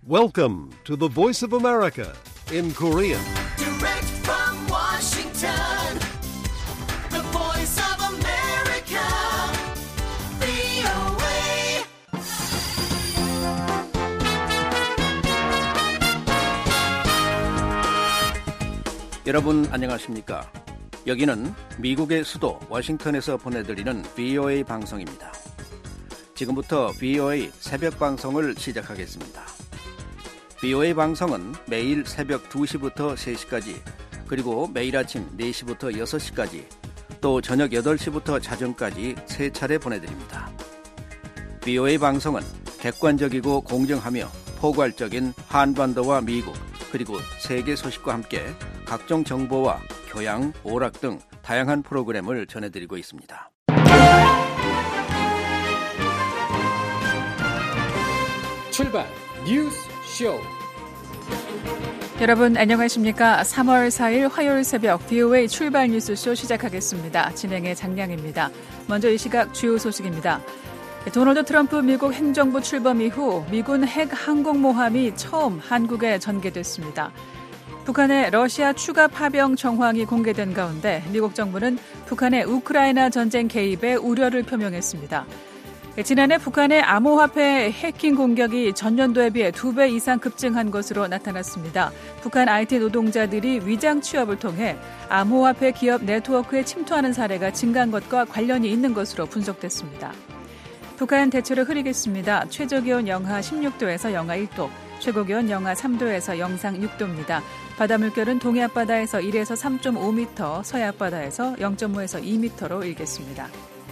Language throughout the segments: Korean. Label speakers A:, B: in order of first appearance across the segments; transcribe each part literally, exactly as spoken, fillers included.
A: Welcome to the Voice of America in Korean.
B: Direct from Washington, the Voice of America, 브이오에이.
C: 여러분 안녕하십니까? 여기는 미국의 수도 워싱턴에서 보내드리는 브이오에이 방송입니다. 지금부터 브이오에이 새벽 방송을 시작하겠습니다. 브이오에이 방송은 매일 새벽 두 시부터 세 시까지, 그리고 매일 아침 네 시부터 여섯 시까지, 또 저녁 여덟 시부터 자정까지 세 차례 보내드립니다. 브이오에이 방송은 객관적이고 공정하며 포괄적인 한반도와 미국, 그리고 세계 소식과 함께 각종 정보와 교양, 오락 등 다양한 프로그램을 전해드리고 있습니다.
D: 출발 뉴스 쇼.
E: 여러분 안녕하십니까? 삼월 사일 화요일 새벽 브이오에이 출발 뉴스쇼 시작하겠습니다. 진행의 장량입니다. 먼저 이 시각 주요 소식입니다. 도널드 트럼프 미국 행정부 출범 이후 미군 핵 항공모함이 처음 한국에 전개됐습니다. 북한의 러시아 추가 파병 정황이 공개된 가운데 미국 정부는 북한의 우크라이나 전쟁 개입에 우려를 표명했습니다. 지난해 북한의 암호화폐 해킹 공격이 전년도에 비해 두 배 이상 급증한 것으로 나타났습니다. 북한 아이티 노동자들이 위장 취업을 통해 암호화폐 기업 네트워크에 침투하는 사례가 증가한 것과 관련이 있는 것으로 분석됐습니다. 북한 대체로 흐리겠습니다. 최저기온 영하 십육 도에서 영하 일 도, 최고기온 영하 삼 도에서 영상 육 도입니다. 바다 물결은 동해 앞바다에서 일에서 삼 점 오 미터, 서해 앞바다에서 영 점 오에서 이 미터로 일겠습니다.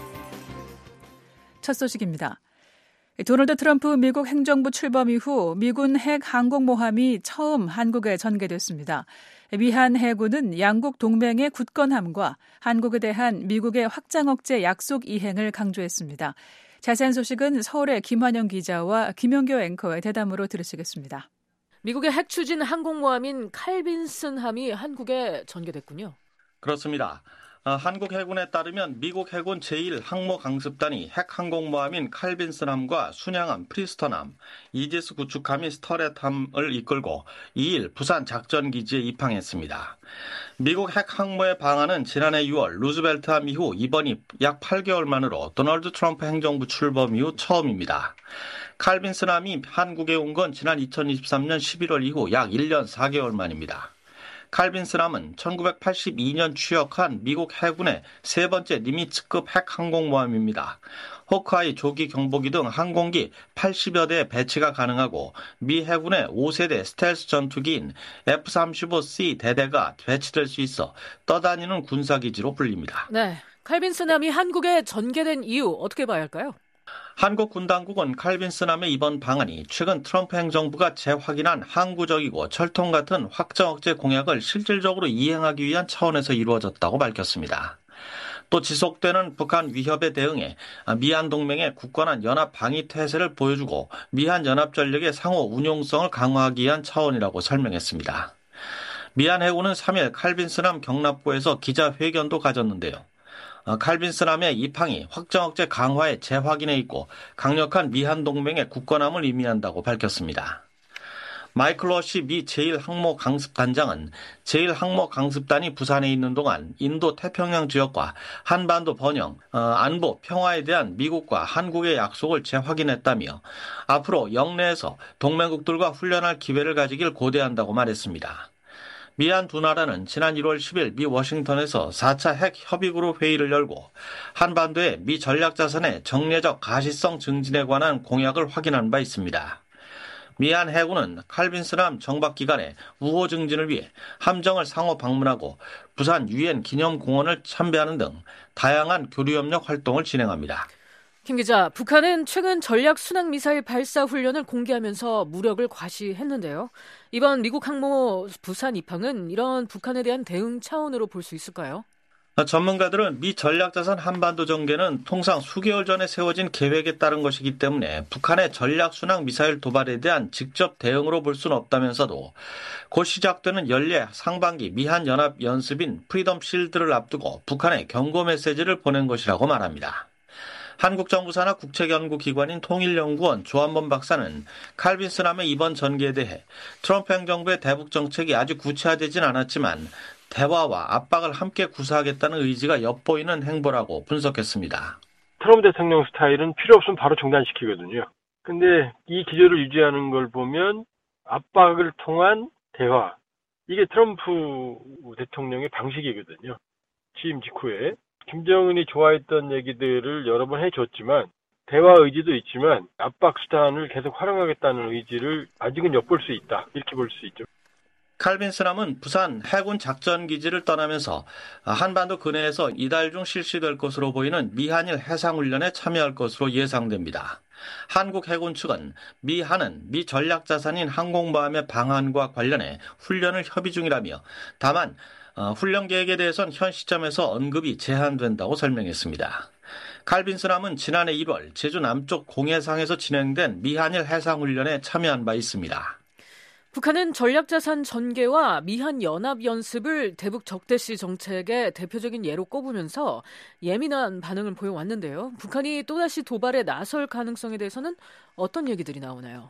E: 첫 소식입니다. 도널드 트럼프 미국 행정부 출범 이후 미군 핵 항공모함이 처음 한국에 전개됐습니다. 미한 해군은 양국 동맹의 굳건함과 한국에 대한 미국의 확장 억제 약속 이행을 강조했습니다. 자세한 소식은 서울의 김환영 기자와 김용교 앵커의 대담으로 들으시겠습니다.
F: 미국의 핵 추진 항공모함인 칼빈슨함이 한국에 전개됐군요.
G: 그렇습니다. 어, 한국 해군에 따르면 미국 해군 제일 항모 강습단이 핵 항공모함인 칼빈슨함과 순양함, 프리스턴함, 이지스 구축함이 스터렛함을 이끌고 이일 부산 작전기지에 입항했습니다. 미국 핵 항모의 방안은 지난해 유월 루즈벨트함 이후 이번이 약 팔 개월 만으로 도널드 트럼프 행정부 출범 이후 처음입니다. 칼빈슨함이 한국에 온 건 지난 이천이십삼년 십일월 이후 약 일 년 사 개월 만입니다. 칼빈슨함은 천구백팔십이 년 취역한 미국 해군의 세 번째 니미츠급 핵 항공모함입니다. 호크아이 조기 경보기 등 항공기 팔십여 대에 배치가 가능하고 미 해군의 오 세대 스텔스 전투기인 에프 삼십오 씨 대대가 배치될 수 있어 떠다니는 군사기지로 불립니다.
F: 네, 칼빈슨함이 한국에 전개된 이유 어떻게 봐야 할까요?
G: 한국 군 당국은 칼빈슨함의 이번 방안이 최근 트럼프 행정부가 재확인한 항구적이고 철통 같은 확장 억제 공약을 실질적으로 이행하기 위한 차원에서 이루어졌다고 밝혔습니다. 또 지속되는 북한 위협에 대응해 미한 동맹의 굳건한 연합 방위 태세를 보여주고 미한 연합전력의 상호 운용성을 강화하기 위한 차원이라고 설명했습니다. 미한 해군은 삼일 칼빈슨함 경납고에서 기자회견도 가졌는데요. 칼빈슨함의 입항이 확장 억제 강화의 재확인에 있고 강력한 미한 동맹의 굳건함을 의미한다고 밝혔습니다. 마이클 러시 미 제일 항모 강습단장은 제일 항모 강습단이 부산에 있는 동안 인도 태평양 지역과 한반도 번영, 어, 안보, 평화에 대한 미국과 한국의 약속을 재확인했다며 앞으로 영내에서 동맹국들과 훈련할 기회를 가지길 고대한다고 말했습니다. 미한 두 나라는 지난 일월 십일 미 워싱턴에서 사 차 핵 협의그룹 회의를 열고 한반도의 미 전략자산의 정례적 가시성 증진에 관한 공약을 확인한 바 있습니다. 미한 해군은 칼빈슨함 정박 기간에 우호 증진을 위해 함정을 상호 방문하고 부산 유엔 기념공원을 참배하는 등 다양한 교류협력 활동을 진행합니다.
F: 김 기자, 북한은 최근 전략 순항 미사일 발사 훈련을 공개하면서 무력을 과시했는데요. 이번 미국 항모 부산 입항은 이런 북한에 대한 대응 차원으로 볼 수 있을까요?
G: 전문가들은 미 전략자산 한반도 전개는 통상 수개월 전에 세워진 계획에 따른 것이기 때문에 북한의 전략 순항 미사일 도발에 대한 직접 대응으로 볼 수는 없다면서도 곧 시작되는 연례 상반기 미한 연합 연습인 프리덤 실드를 앞두고 북한에 경고 메시지를 보낸 것이라고 말합니다. 한국 정부 산하 국책연구기관인 통일연구원 조한범 박사는 칼빈스남의 이번 전개에 대해 트럼프 행정부의 대북 정책이 아직 구체화되진 않았지만 대화와 압박을 함께 구사하겠다는 의지가 엿보이는 행보라고 분석했습니다.
H: 트럼프 대통령 스타일은 필요 없으면 바로 중단시키거든요. 근데 이 기조를 유지하는 걸 보면 압박을 통한 대화, 이게 트럼프 대통령의 방식이거든요. 취임 직후에. 김정은이 좋아했던 얘기들을 여러 번 해줬지만 대화 의지도 있지만 압박 수단을 계속 활용하겠다는 의지를 아직은 엿볼 수 있다. 이렇게 볼 수 있죠.
G: 칼빈스남은 부산 해군 작전기지를 떠나면서 한반도 근해에서 이달 중 실시될 것으로 보이는 미한일 해상훈련에 참여할 것으로 예상됩니다. 한국 해군 측은 미한은 미 전략자산인 항공모함의 방한과 관련해 훈련을 협의 중이라며 다만 훈련 계획에 대해선 현 시점에서 언급이 제한된다고 설명했습니다. 칼빈스남은 지난해 일월 제주 남쪽 공해상에서 진행된 미한일 해상훈련에 참여한 바 있습니다.
F: 북한은 전략자산 전개와 미한 연합연습을 대북 적대시 정책의 대표적인 예로 꼽으면서 예민한 반응을 보여왔는데요. 북한이 또다시 도발에 나설 가능성에 대해서는 어떤 얘기들이 나오나요?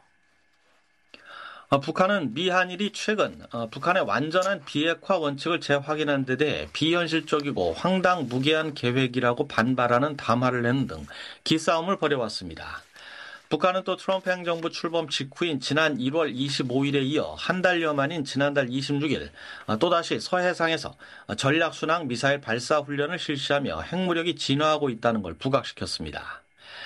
G: 북한은 미한일이 최근 북한의 완전한 비핵화 원칙을 재확인한 데 대해 비현실적이고 황당무계한 계획이라고 반발하는 담화를 내는 등 기싸움을 벌여왔습니다. 북한은 또 트럼프 행정부 출범 직후인 지난 일월 이십오일에 이어 한 달여 만인 지난달 이십육일 또다시 서해상에서 전략순항 미사일 발사 훈련을 실시하며 핵무력이 진화하고 있다는 걸 부각시켰습니다.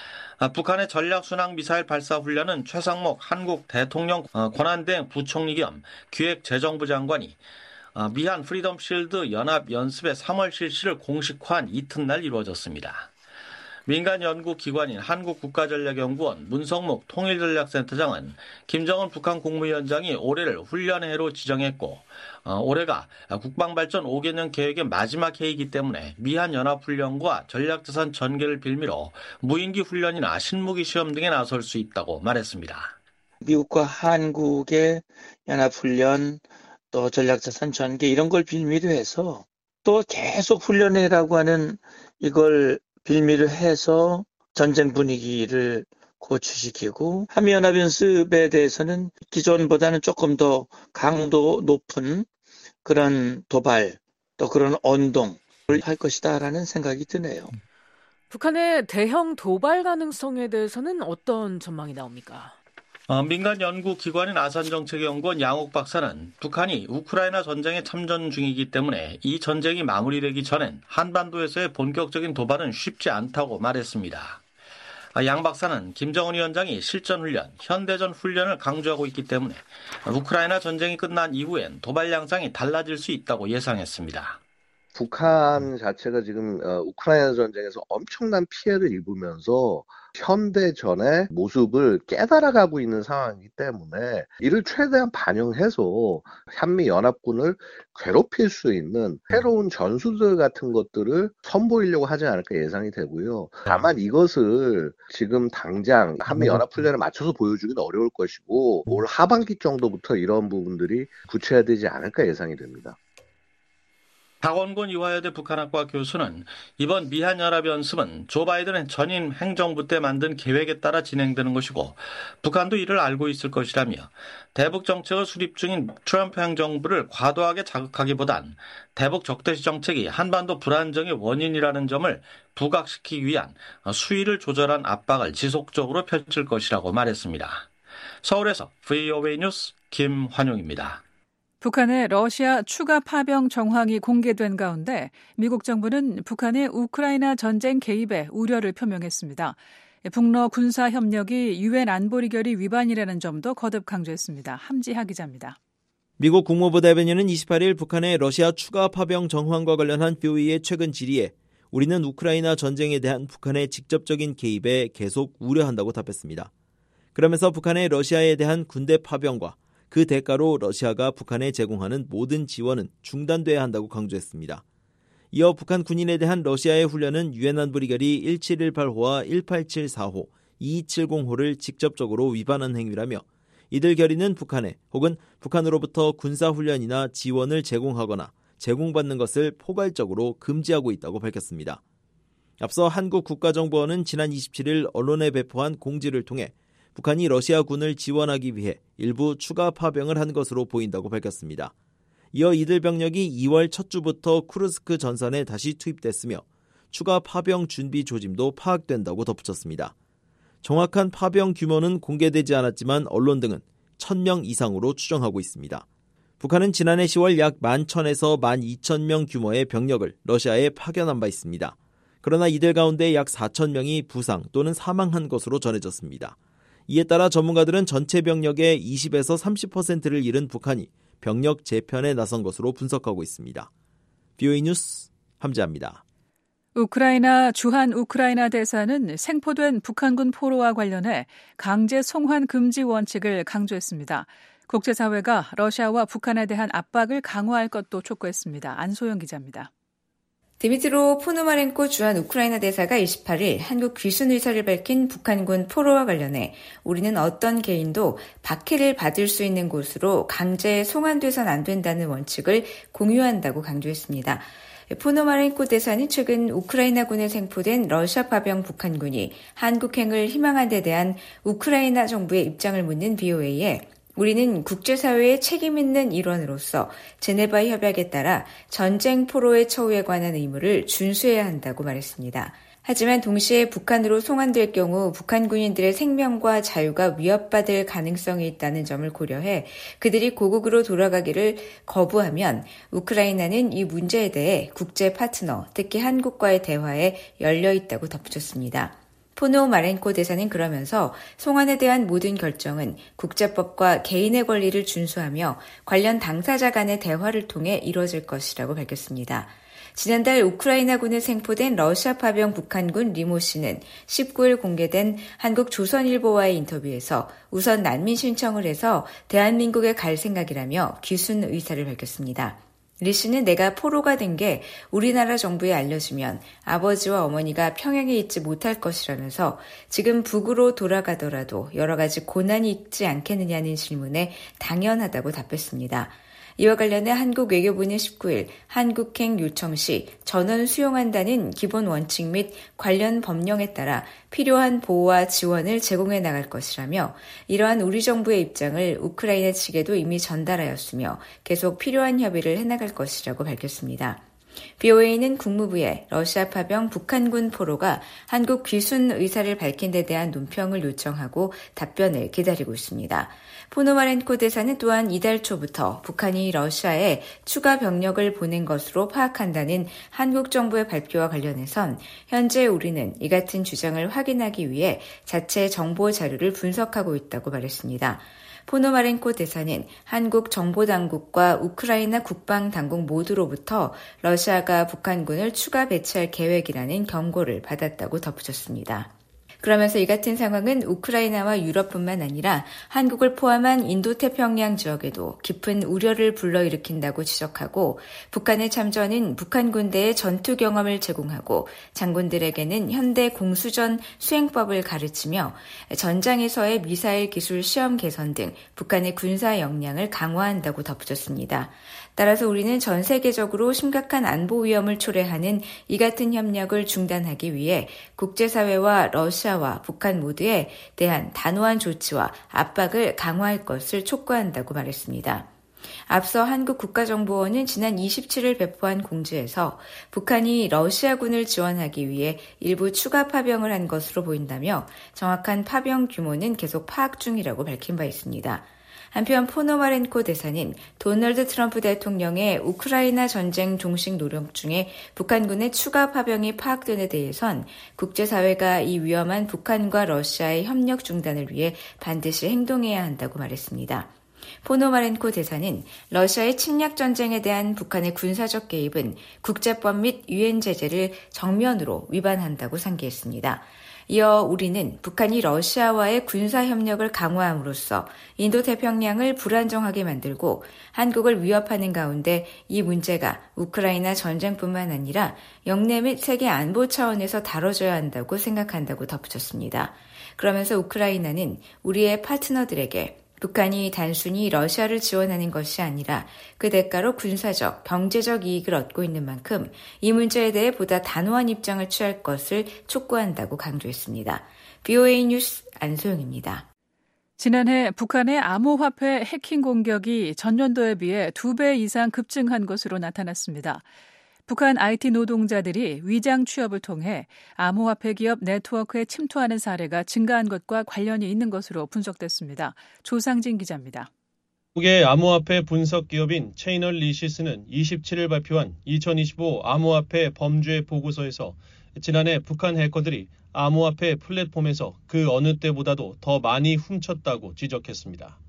G: 북한의 전략순항 미사일 발사 훈련은 최상목 한국 대통령 권한대행 부총리 겸 기획재정부 장관이 미한 프리덤 실드 연합연습의 삼월 실시를 공식화한 이튿날 이루어졌습니다. 민간 연구기관인 한국국가전략연구원 문성목 통일전략센터장은 김정은 북한 국무위원장이 올해를 훈련해로 지정했고 어, 올해가 국방발전 오 개년 계획의 마지막 해이기 때문에 미한연합훈련과 전략자산 전개를 빌미로 무인기 훈련이나 신무기 시험 등에 나설 수 있다고 말했습니다.
I: 미국과 한국의 연합훈련 또 전략자산 전개 이런 걸 빌미로 해서 또 계속 훈련해라고 하는 이걸 빌미를 해서 전쟁 분위기를 고취시키고 한미연합연습에 대해서는 기존보다는 조금 더 강도 높은 그런 도발 또 그런 언동을 할 것이다라는 생각이 드네요.
F: 북한의 대형 도발 가능성에 대해서는 어떤 전망이 나옵니까?
G: 어, 민간 연구기관인 아산정책연구원 양옥 박사는 북한이 우크라이나 전쟁에 참전 중이기 때문에 이 전쟁이 마무리되기 전엔 한반도에서의 본격적인 도발은 쉽지 않다고 말했습니다. 양 박사는 김정은 위원장이 실전훈련, 현대전 훈련을 강조하고 있기 때문에 우크라이나 전쟁이 끝난 이후엔 도발 양상이 달라질 수 있다고 예상했습니다.
J: 북한 자체가 지금 우크라이나 전쟁에서 엄청난 피해를 입으면서 현대전의 모습을 깨달아가고 있는 상황이기 때문에 이를 최대한 반영해서 한미연합군을 괴롭힐 수 있는 새로운 전술들 같은 것들을 선보이려고 하지 않을까 예상이 되고요. 다만 이것을 지금 당장 한미연합훈련에 맞춰서 보여주기는 어려울 것이고 올 하반기 정도부터 이런 부분들이 구체화되지 않을까 예상이 됩니다.
G: 박원곤 이화여대 북한학과 교수는 이번 미한연합연습은 조 바이든 전임 행정부 때 만든 계획에 따라 진행되는 것이고 북한도 이를 알고 있을 것이라며 대북 정책을 수립 중인 트럼프 행정부를 과도하게 자극하기보단 대북 적대시 정책이 한반도 불안정의 원인이라는 점을 부각시키기 위한 수위를 조절한 압박을 지속적으로 펼칠 것이라고 말했습니다. 서울에서 브이오에이 뉴스 김환용입니다.
E: 북한의 러시아 추가 파병 정황이 공개된 가운데 미국 정부는 북한의 우크라이나 전쟁 개입에 우려를 표명했습니다. 북러 군사 협력이 유엔 안보리 결의 위반이라는 점도 거듭 강조했습니다. 함지하 기자입니다.
K: 미국 국무부 대변인은 이십팔일 북한의 러시아 추가 파병 정황과 관련한 비오이의 최근 질의에 우리는 우크라이나 전쟁에 대한 북한의 직접적인 개입에 계속 우려한다고 답했습니다. 그러면서 북한의 러시아에 대한 군대 파병과 그 대가로 러시아가 북한에 제공하는 모든 지원은 중단돼야 한다고 강조했습니다. 이어 북한 군인에 대한 러시아의 훈련은 유엔 안보리 결의 천칠백십팔호와 천팔백칠십사호, 이천이백칠십호를 직접적으로 위반한 행위라며 이들 결의는 북한에 혹은 북한으로부터 군사훈련이나 지원을 제공하거나 제공받는 것을 포괄적으로 금지하고 있다고 밝혔습니다. 앞서 한국 국가정보원은 지난 이십칠일 언론에 배포한 공지를 통해 북한이 러시아군을 지원하기 위해 일부 추가 파병을 한 것으로 보인다고 밝혔습니다. 이어 이들 병력이 이월 첫 주부터 쿠르스크 전선에 다시 투입됐으며 추가 파병 준비 조짐도 파악된다고 덧붙였습니다. 정확한 파병 규모는 공개되지 않았지만 언론 등은 천 명 이상으로 추정하고 있습니다. 북한은 지난해 시월 약 만 천에서 만 이천 명 규모의 병력을 러시아에 파견한 바 있습니다. 그러나 이들 가운데 약 사천 명이 부상 또는 사망한 것으로 전해졌습니다. 이에 따라 전문가들은 전체 병력의 이십에서 삼십 퍼센트를 잃은 북한이 병력 재편에 나선 것으로 분석하고 있습니다. 비오이 뉴스 함재합니다.
E: 우크라이나 주한 우크라이나 대사는 생포된 북한군 포로와 관련해 강제 송환 금지 원칙을 강조했습니다. 국제사회가 러시아와 북한에 대한 압박을 강화할 것도 촉구했습니다. 안소영 기자입니다.
L: 드미트로 포노마렌코 주한 우크라이나 대사가 이십팔일 한국 귀순 의사를 밝힌 북한군 포로와 관련해 우리는 어떤 개인도 박해를 받을 수 있는 곳으로 강제 송환돼선 안 된다는 원칙을 공유한다고 강조했습니다. 포노마렌코 대사는 최근 우크라이나군에 생포된 러시아 파병 북한군이 한국행을 희망한 데 대한 우크라이나 정부의 입장을 묻는 비오에이에 우리는 국제사회의 책임 있는 일원으로서 제네바 협약에 따라 전쟁 포로의 처우에 관한 의무를 준수해야 한다고 말했습니다. 하지만 동시에 북한으로 송환될 경우 북한 군인들의 생명과 자유가 위협받을 가능성이 있다는 점을 고려해 그들이 고국으로 돌아가기를 거부하면 우크라이나는 이 문제에 대해 국제 파트너, 특히 한국과의 대화에 열려 있다고 덧붙였습니다. 포노마렌코 대사는 그러면서 송환에 대한 모든 결정은 국제법과 개인의 권리를 준수하며 관련 당사자 간의 대화를 통해 이루어질 것이라고 밝혔습니다. 지난달 우크라이나군에 생포된 러시아 파병 북한군 리모 씨는 십구일 공개된 한국 조선일보와의 인터뷰에서 우선 난민 신청을 해서 대한민국에 갈 생각이라며 귀순 의사를 밝혔습니다. 리 씨는 내가 포로가 된 게 우리나라 정부에 알려지면 아버지와 어머니가 평양에 있지 못할 것이라면서 지금 북으로 돌아가더라도 여러 가지 고난이 있지 않겠느냐는 질문에 당연하다고 답했습니다. 이와 관련해 한국 외교부는 십구일 한국행 요청 시 전원 수용한다는 기본 원칙 및 관련 법령에 따라 필요한 보호와 지원을 제공해 나갈 것이라며 이러한 우리 정부의 입장을 우크라이나 측에도 이미 전달하였으며 계속 필요한 협의를 해나갈 것이라고 밝혔습니다. 비오에이는 국무부에 러시아 파병 북한군 포로가 한국 귀순 의사를 밝힌 데 대한 논평을 요청하고 답변을 기다리고 있습니다. 포노마렌코 대사는 또한 이달 초부터 북한이 러시아에 추가 병력을 보낸 것으로 파악한다는 한국 정부의 발표와 관련해선 현재 우리는 이 같은 주장을 확인하기 위해 자체 정보 자료를 분석하고 있다고 말했습니다. 포노마렌코 대사는 한국 정보당국과 우크라이나 국방당국 모두로부터 러시아가 북한군을 추가 배치할 계획이라는 경고를 받았다고 덧붙였습니다. 그러면서 이 같은 상황은 우크라이나와 유럽뿐만 아니라 한국을 포함한 인도태평양 지역에도 깊은 우려를 불러일으킨다고 지적하고 북한의 참전은 북한 군대의 전투 경험을 제공하고 장군들에게는 현대 공수전 수행법을 가르치며 전장에서의 미사일 기술 시험 개선 등 북한의 군사 역량을 강화한다고 덧붙였습니다. 따라서 우리는 전 세계적으로 심각한 안보 위험을 초래하는 이 같은 협력을 중단하기 위해 국제사회와 러시아와 북한 모두에 대한 단호한 조치와 압박을 강화할 것을 촉구한다고 말했습니다. 앞서 한국 국가정보원은 지난 이십칠일 배포한 공지에서 북한이 러시아군을 지원하기 위해 일부 추가 파병을 한 것으로 보인다며 정확한 파병 규모는 계속 파악 중이라고 밝힌 바 있습니다. 한편 포노마렌코 대사는 도널드 트럼프 대통령의 우크라이나 전쟁 종식 노력 중에 북한군의 추가 파병이 파악된 데 대해선 국제사회가 이 위험한 북한과 러시아의 협력 중단을 위해 반드시 행동해야 한다고 말했습니다. 포노마렌코 대사는 러시아의 침략 전쟁에 대한 북한의 군사적 개입은 국제법 및 유엔 제재를 정면으로 위반한다고 상기했습니다. 이어 우리는 북한이 러시아와의 군사협력을 강화함으로써 인도태평양을 불안정하게 만들고 한국을 위협하는 가운데 이 문제가 우크라이나 전쟁뿐만 아니라 영내 및 세계 안보 차원에서 다뤄져야 한다고 생각한다고 덧붙였습니다. 그러면서 우크라이나는 우리의 파트너들에게 북한이 단순히 러시아를 지원하는 것이 아니라 그 대가로 군사적, 경제적 이익을 얻고 있는 만큼 이 문제에 대해 보다 단호한 입장을 취할 것을 촉구한다고 강조했습니다. 브이오에이 뉴스 안소영입니다.
E: 지난해 북한의 암호화폐 해킹 공격이 전년도에 비해 두 배 이상 급증한 것으로 나타났습니다. 북한 아이티 노동자들이 위장 취업을 통해 암호화폐 기업 네트워크에 침투하는 사례가 증가한 것과 관련이 있는 것으로 분석됐습니다. 조상진 기자입니다.
M: 미국의 암호화폐 분석 기업인 체이널리시스는 이십칠일 발표한 이천이십오 암호화폐 범죄 보고서에서 지난해 북한 해커들이 암호화폐 플랫폼에서 그 어느 때보다도 더 많이 훔쳤다고 지적했습니다.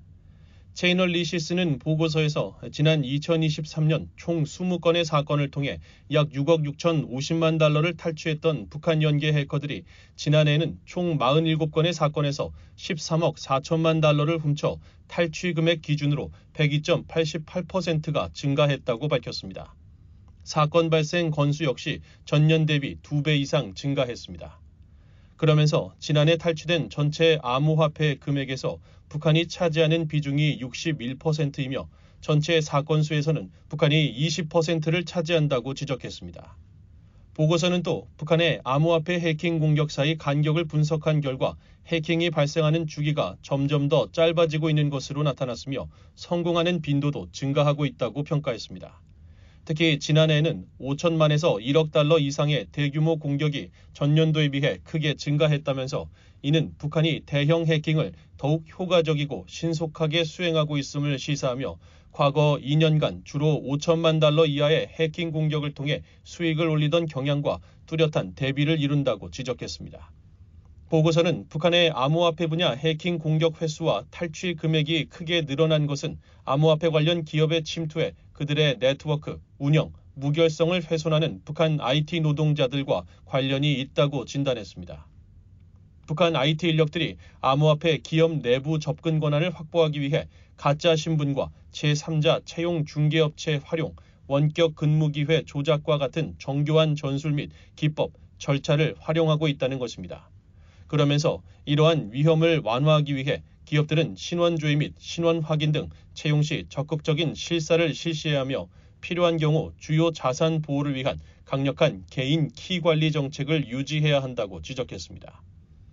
M: 체이널리시스는 보고서에서 지난 이천이십삼년 총 이십 건의 사건을 통해 약 육억 육천오십만 달러를 탈취했던 북한 연계 해커들이 지난해에는 총 사십칠 건의 사건에서 십삼억 사천만 달러를 훔쳐 탈취 금액 기준으로 백이 점 팔십팔 퍼센트가 증가했다고 밝혔습니다. 사건 발생 건수 역시 전년 대비 두 배 이상 증가했습니다. 그러면서 지난해 탈취된 전체 암호화폐 금액에서 북한이 차지하는 비중이 육십일 퍼센트이며 전체 사건 수에서는 북한이 이십 퍼센트를 차지한다고 지적했습니다. 보고서는 또 북한의 암호화폐 해킹 공격 사이 간격을 분석한 결과 해킹이 발생하는 주기가 점점 더 짧아지고 있는 것으로 나타났으며 성공하는 빈도도 증가하고 있다고 평가했습니다. 특히 지난해에는 오천만에서 일억 달러 이상의 대규모 공격이 전년도에 비해 크게 증가했다면서 이는 북한이 대형 해킹을 더욱 효과적이고 신속하게 수행하고 있음을 시사하며 과거 이 년간 주로 오천만 달러 이하의 해킹 공격을 통해 수익을 올리던 경향과 뚜렷한 대비를 이룬다고 지적했습니다. 보고서는 북한의 암호화폐 분야 해킹 공격 횟수와 탈취 금액이 크게 늘어난 것은 암호화폐 관련 기업의 침투에 그들의 네트워크, 운영, 무결성을 훼손하는 북한 아이티 노동자들과 관련이 있다고 진단했습니다. 북한 아이티 인력들이 암호화폐 기업 내부 접근 권한을 확보하기 위해 가짜 신분과 제삼자 채용 중개업체 활용, 원격 근무 기회 조작과 같은 정교한 전술 및 기법, 절차를 활용하고 있다는 것입니다. 그러면서 이러한 위험을 완화하기 위해 기업들은 신원 조회 및 신원 확인 등 채용 시 적극적인 실사를 실시해야 하며 필요한 경우 주요 자산 보호를 위한 강력한 개인 키 관리 정책을 유지해야 한다고 지적했습니다.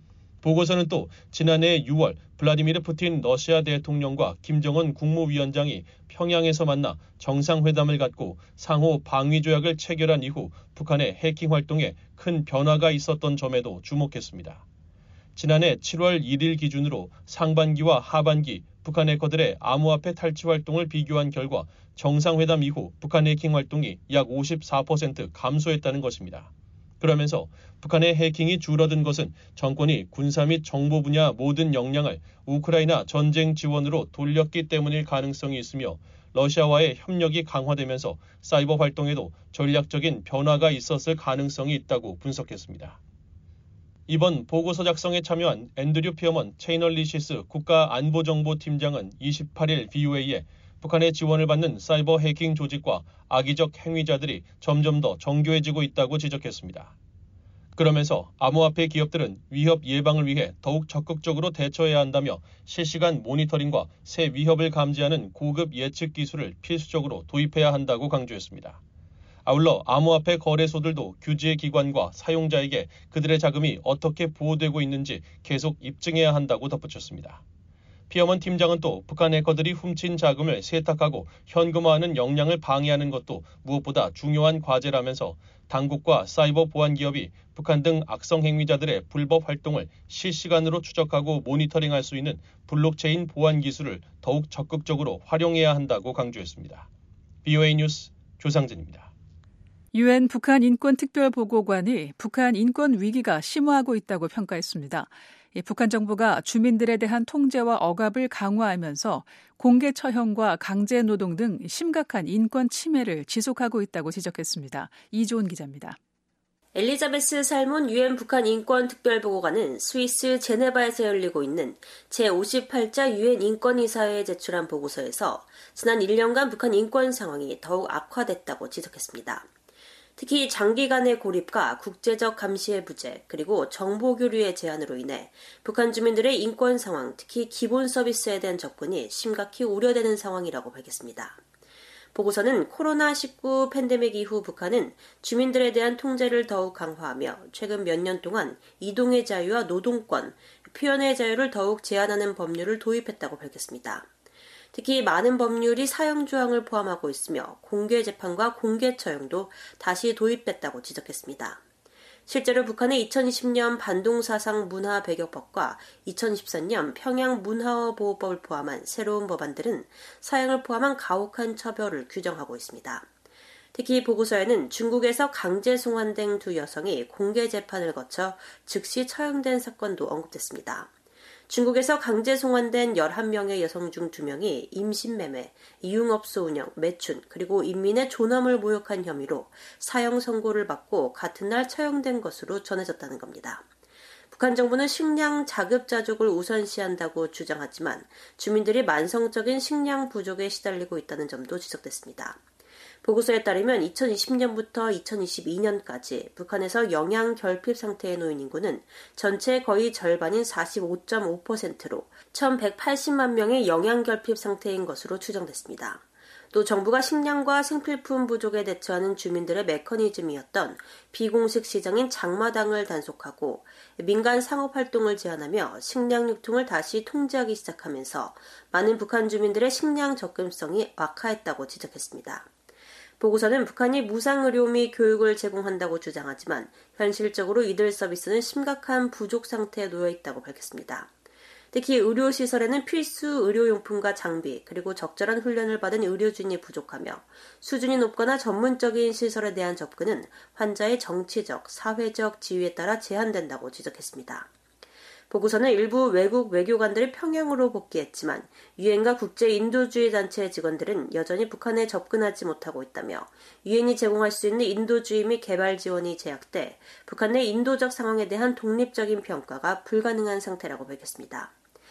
M: 보고서는 또 지난해 유월 블라디미르 푸틴 러시아 대통령과 김정은 국무위원장이 평양에서 만나 정상회담을 갖고 상호 방위 조약을 체결한 이후 북한의 해킹 활동에 큰 변화가 있었던 점에도 주목했습니다. 지난해 칠월 일일 기준으로 상반기와 하반기 북한 해커들의 암호화폐 탈취 활동을 비교한 결과 정상회담 이후 북한 해킹 활동이 약 오십사 퍼센트 감소했다는 것입니다. 그러면서 북한의 해킹이 줄어든 것은 정권이 군사 및 정보 분야 모든 역량을 우크라이나 전쟁 지원으로 돌렸기 때문일 가능성이 있으며 러시아와의 협력이 강화되면서 사이버 활동에도 전략적인 변화가 있었을 가능성이 있다고 분석했습니다. 이번 보고서 작성에 참여한 앤드류 피어먼 체이널리시스 국가안보정보팀장은 이십팔일 브이오에이에 북한의 지원을 받는 사이버 해킹 조직과 악의적 행위자들이 점점 더 정교해지고 있다고 지적했습니다. 그러면서 암호화폐 기업들은 위협 예방을 위해 더욱 적극적으로 대처해야 한다며 실시간 모니터링과 새 위협을 감지하는 고급 예측 기술을 필수적으로 도입해야 한다고 강조했습니다. 아울러 암호화폐 거래소들도 규제 기관과 사용자에게 그들의 자금이 어떻게 보호되고 있는지 계속 입증해야 한다고 덧붙였습니다. 피어먼 팀장은 또 북한 해커들이 훔친 자금을 세탁하고 현금화하는 역량을 방해하는 것도 무엇보다 중요한 과제라면서 당국과 사이버 보안 기업이 북한 등 악성 행위자들의 불법 활동을 실시간으로 추적하고 모니터링할 수 있는 블록체인 보안 기술을 더욱 적극적으로 활용해야 한다고 강조했습니다. 브이오에이 뉴스 조상진입니다.
E: 유엔 북한 인권특별보고관이 북한 인권 위기가 심화하고 있다고 평가했습니다. 북한 정부가 주민들에 대한 통제와 억압을 강화하면서 공개 처형과 강제 노동 등 심각한 인권 침해를 지속하고 있다고 지적했습니다. 이조은 기자입니다.
N: 엘리자베스 살몬 유엔 북한 인권특별보고관은 스위스 제네바에서 열리고 있는 제오십팔자 유엔 인권이사회에 제출한 보고서에서 지난 일 년간 북한 인권 상황이 더욱 악화됐다고 지적했습니다. 특히 장기간의 고립과 국제적 감시의 부재, 그리고 정보 교류의 제한으로 인해 북한 주민들의 인권 상황, 특히 기본 서비스에 대한 접근이 심각히 우려되는 상황이라고 밝혔습니다. 보고서는 코로나 십구 팬데믹 이후 북한은 주민들에 대한 통제를 더욱 강화하며 최근 몇 년 동안 이동의 자유와 노동권, 표현의 자유를 더욱 제한하는 법률을 도입했다고 밝혔습니다. 특히 많은 법률이 사형 조항을 포함하고 있으며 공개 재판과 공개 처형도 다시 도입됐다고 지적했습니다. 실제로 북한의 이천이십 년 반동사상 문화 배격법과 이천십사 년 평양 문화어 보호법을 포함한 새로운 법안들은 사형을 포함한 가혹한 처벌을 규정하고 있습니다. 특히 보고서에는 중국에서 강제 송환된 두 여성이 공개 재판을 거쳐 즉시 처형된 사건도 언급됐습니다. 중국에서 강제 송환된 열한 명의 여성 중 두 명이 임신매매, 이용업소 운영, 매춘, 그리고 인민의 존엄을 모욕한 혐의로 사형 선고를 받고 같은 날 처형된 것으로 전해졌다는 겁니다. 북한 정부는 식량 자급자족을 우선시한다고 주장하지만 주민들이 만성적인 식량 부족에 시달리고 있다는 점도 지적됐습니다. 보고서에 따르면 이천이십 년부터 이천이십이 년까지 북한에서 영양 결핍 상태에 놓인 인구는 전체의 거의 절반인 사십오 점 오 퍼센트로 천백팔십만 명의 영양 결핍 상태인 것으로 추정됐습니다. 또 정부가 식량과 생필품 부족에 대처하는 주민들의 메커니즘이었던 비공식 시장인 장마당을 단속하고 민간 상업활동을 제한하며 식량 유통을 다시 통제하기 시작하면서 많은 북한 주민들의 식량 접근성이 악화했다고 지적했습니다. 보고서는 북한이 무상의료 및 교육을 제공한다고 주장하지만 현실적으로 이들 서비스는 심각한 부족 상태에 놓여 있다고 밝혔습니다. 특히 의료시설에는 필수 의료용품과 장비, 그리고 적절한 훈련을 받은 의료진이 부족하며 수준이 높거나 전문적인 시설에 대한 접근은 환자의 정치적, 사회적 지위에 따라 제한된다고 지적했습니다. 보고서는 일부 외국 외교관들이 평양으로 복귀했지만 유엔과 국제 인도주의 단체의 직원들은 여전히 북한에 접근하지 못하고 있다며 유엔이 제공할 수 있는 인도주의 및 개발 지원이 제약돼 북한 내 인도적 상황에 대한 독립적인 평가가 불가능한 상태라고 밝혔습니다.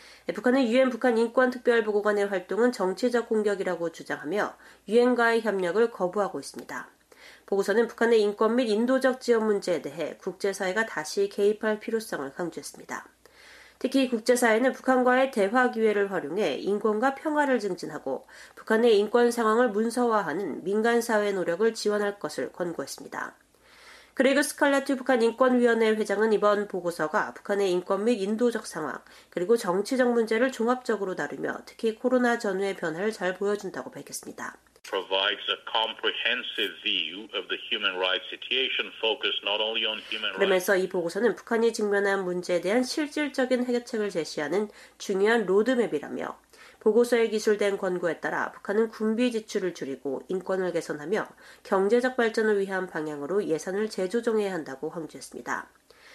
N: 북한의 유엔 북한 인권특별보고관의 활동은 정치적 공격이라고 주장하며 유엔과의 협력을 거부하고 있습니다. 보고서는 북한의 인권 및 인도적 지원 문제에 대해 국제사회가 다시 개입할 필요성을 강조했습니다. 특히 국제사회는 북한과의 대화 기회를 활용해 인권과 평화를 증진하고 북한의 인권 상황을 문서화하는 민간사회 노력을 지원할 것을 권고했습니다. 그레그 스칼라트 북한 인권위원회 회장은 이번 보고서가 북한의 인권 및 인도적 상황, 그리고 정치적 문제를 종합적으로 다루며 특히 코로나 전후의 변화를 잘 보여준다고 밝혔습니다.
O: provides a comprehensive view of the human rights situation focused not only on human rights.
N: 그러면서 이 보고서는 북한이 직면한 문제에 대한 실질적인 해결책을 제시하는 중요한 로드맵이라며 보고서에 기술된 권고에 따라 북한은 군비 지출을 줄이고 인권을 개선하며 경제적 발전을 위한 방향으로 예산을 재조정해야 한다고 강조했습니다.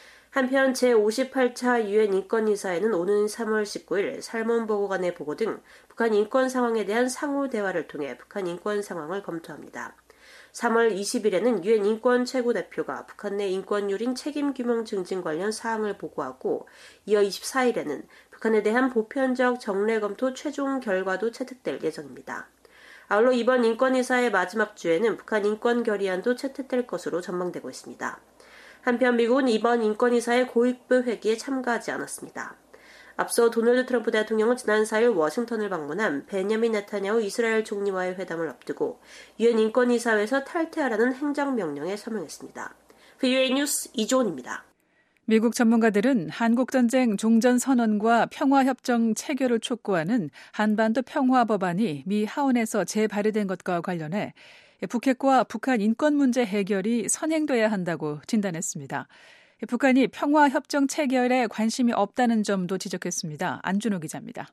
N: 한편 제오십팔 차 유엔 인권이사회는 오는 삼월 십구일 살몬 보고관의 보고 등 북한 인권 상황에 대한 상호 대화를 통해 북한 인권 상황을 검토합니다. 삼월 이십일에는 유엔 인권 최고대표가 북한 내 인권 유린 책임 규명 증진 관련 사항을 보고하고 이어 이십사일에는 북한에 대한 보편적 정례 검토 최종 결과도 채택될 예정입니다. 아울러 이번 인권이사회 마지막 주에는 북한 인권 결의안도 채택될 것으로 전망되고 있습니다. 한편 미국은 이번 인권이사회 고위급 회기에 참가하지 않았습니다. 앞서 도널드 트럼프 대통령은 지난 사일 워싱턴을 방문한 베냐민 네타냐후 이스라엘 총리와의 회담을 앞두고 유엔 인권이사회에서 탈퇴하라는 행정명령에 서명했습니다. 브이오에이 뉴스 이조은입니다.
E: 미국 전문가들은 한국전쟁 종전선언과 평화협정 체결을 촉구하는 한반도 평화법안이 미 하원에서 재발의된 것과 관련해 북핵과 북한 인권 문제 해결이 선행돼야 한다고 진단했습니다. 북한이 평화협정 체결에 관심이 없다는 점도 지적했습니다. 안준호 기자입니다.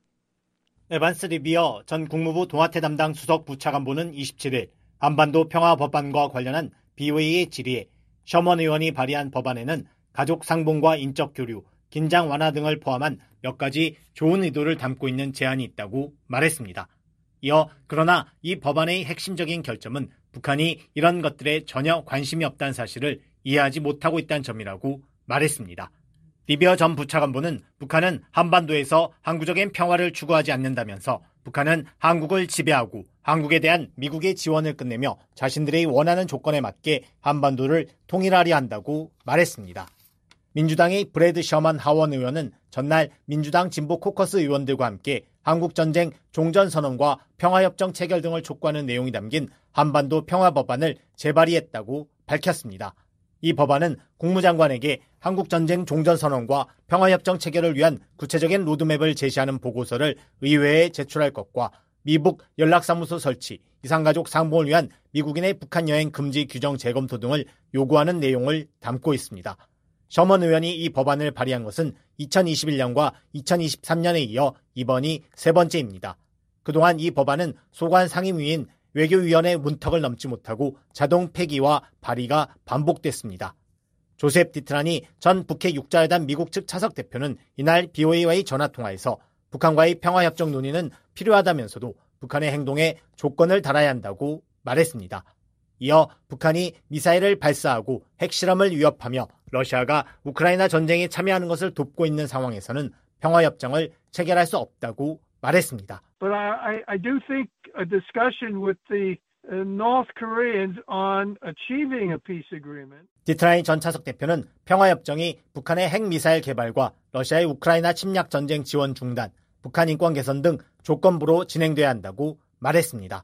P: 에반스 리비어 전 국무부 동아태 담당 수석 부차관보는 이십칠일 한반도 평화법안과 관련한 비오에이의 질의에 셔먼 의원이 발의한 법안에는 가족 상봉과 인적 교류, 긴장 완화 등을 포함한 몇 가지 좋은 의도를 담고 있는 제안이 있다고 말했습니다. 이어 그러나 이 법안의 핵심적인 결점은 북한이 이런 것들에 전혀 관심이 없다는 사실을 이해하지 못하고 있다는 점이라고 말했습니다. 리비어 전 부차관보는 북한은 한반도에서 항구적인 평화를 추구하지 않는다면서 북한은 한국을 지배하고 한국에 대한 미국의 지원을 끝내며 자신들이 원하는 조건에 맞게 한반도를 통일하려 한다고 말했습니다. 민주당의 브래드 셔먼 하원 의원은 전날 민주당 진보 코커스 의원들과 함께 한국전쟁 종전선언과 평화협정 체결 등을 촉구하는 내용이 담긴 한반도 평화법안을 재발의했다고 밝혔습니다. 이 법안은 국무장관에게 한국전쟁 종전선언과 평화협정 체결을 위한 구체적인 로드맵을 제시하는 보고서를 의회에 제출할 것과 미북 연락사무소 설치, 이산가족 상봉을 위한 미국인의 북한 여행 금지 규정 재검토 등을 요구하는 내용을 담고 있습니다. 셔먼 의원이 이 법안을 발의한 것은 이천이십일 년과 이천이십삼 년에 이어 이번이 세 번째입니다. 그동안 이 법안은 소관 상임위인 외교위원회 문턱을 넘지 못하고 자동 폐기와 발의가 반복됐습니다. 조셉 디트라니 전 북핵 육자회담 미국 측 차석 대표는 이날 비오에이와의 전화통화에서 북한과의 평화협정 논의는 필요하다면서도 북한의 행동에 조건을 달아야 한다고 말했습니다. 이어 북한이 미사일을 발사하고 핵실험을 위협하며 러시아가 우크라이나 전쟁에 참여하는 것을 돕고 있는 상황에서는 평화협정을 체결할 수 없다고 말했습니다.
Q: But I, I do think a discussion with the North Koreans on achieving a peace agreement.
P: 디트라니 전 차석 대표는 평화협정이 북한의 핵미사일 개발과 러시아의 우크라이나 침략 전쟁 지원 중단, 북한 인권 개선 등 조건부로 진행돼야 한다고 말했습니다.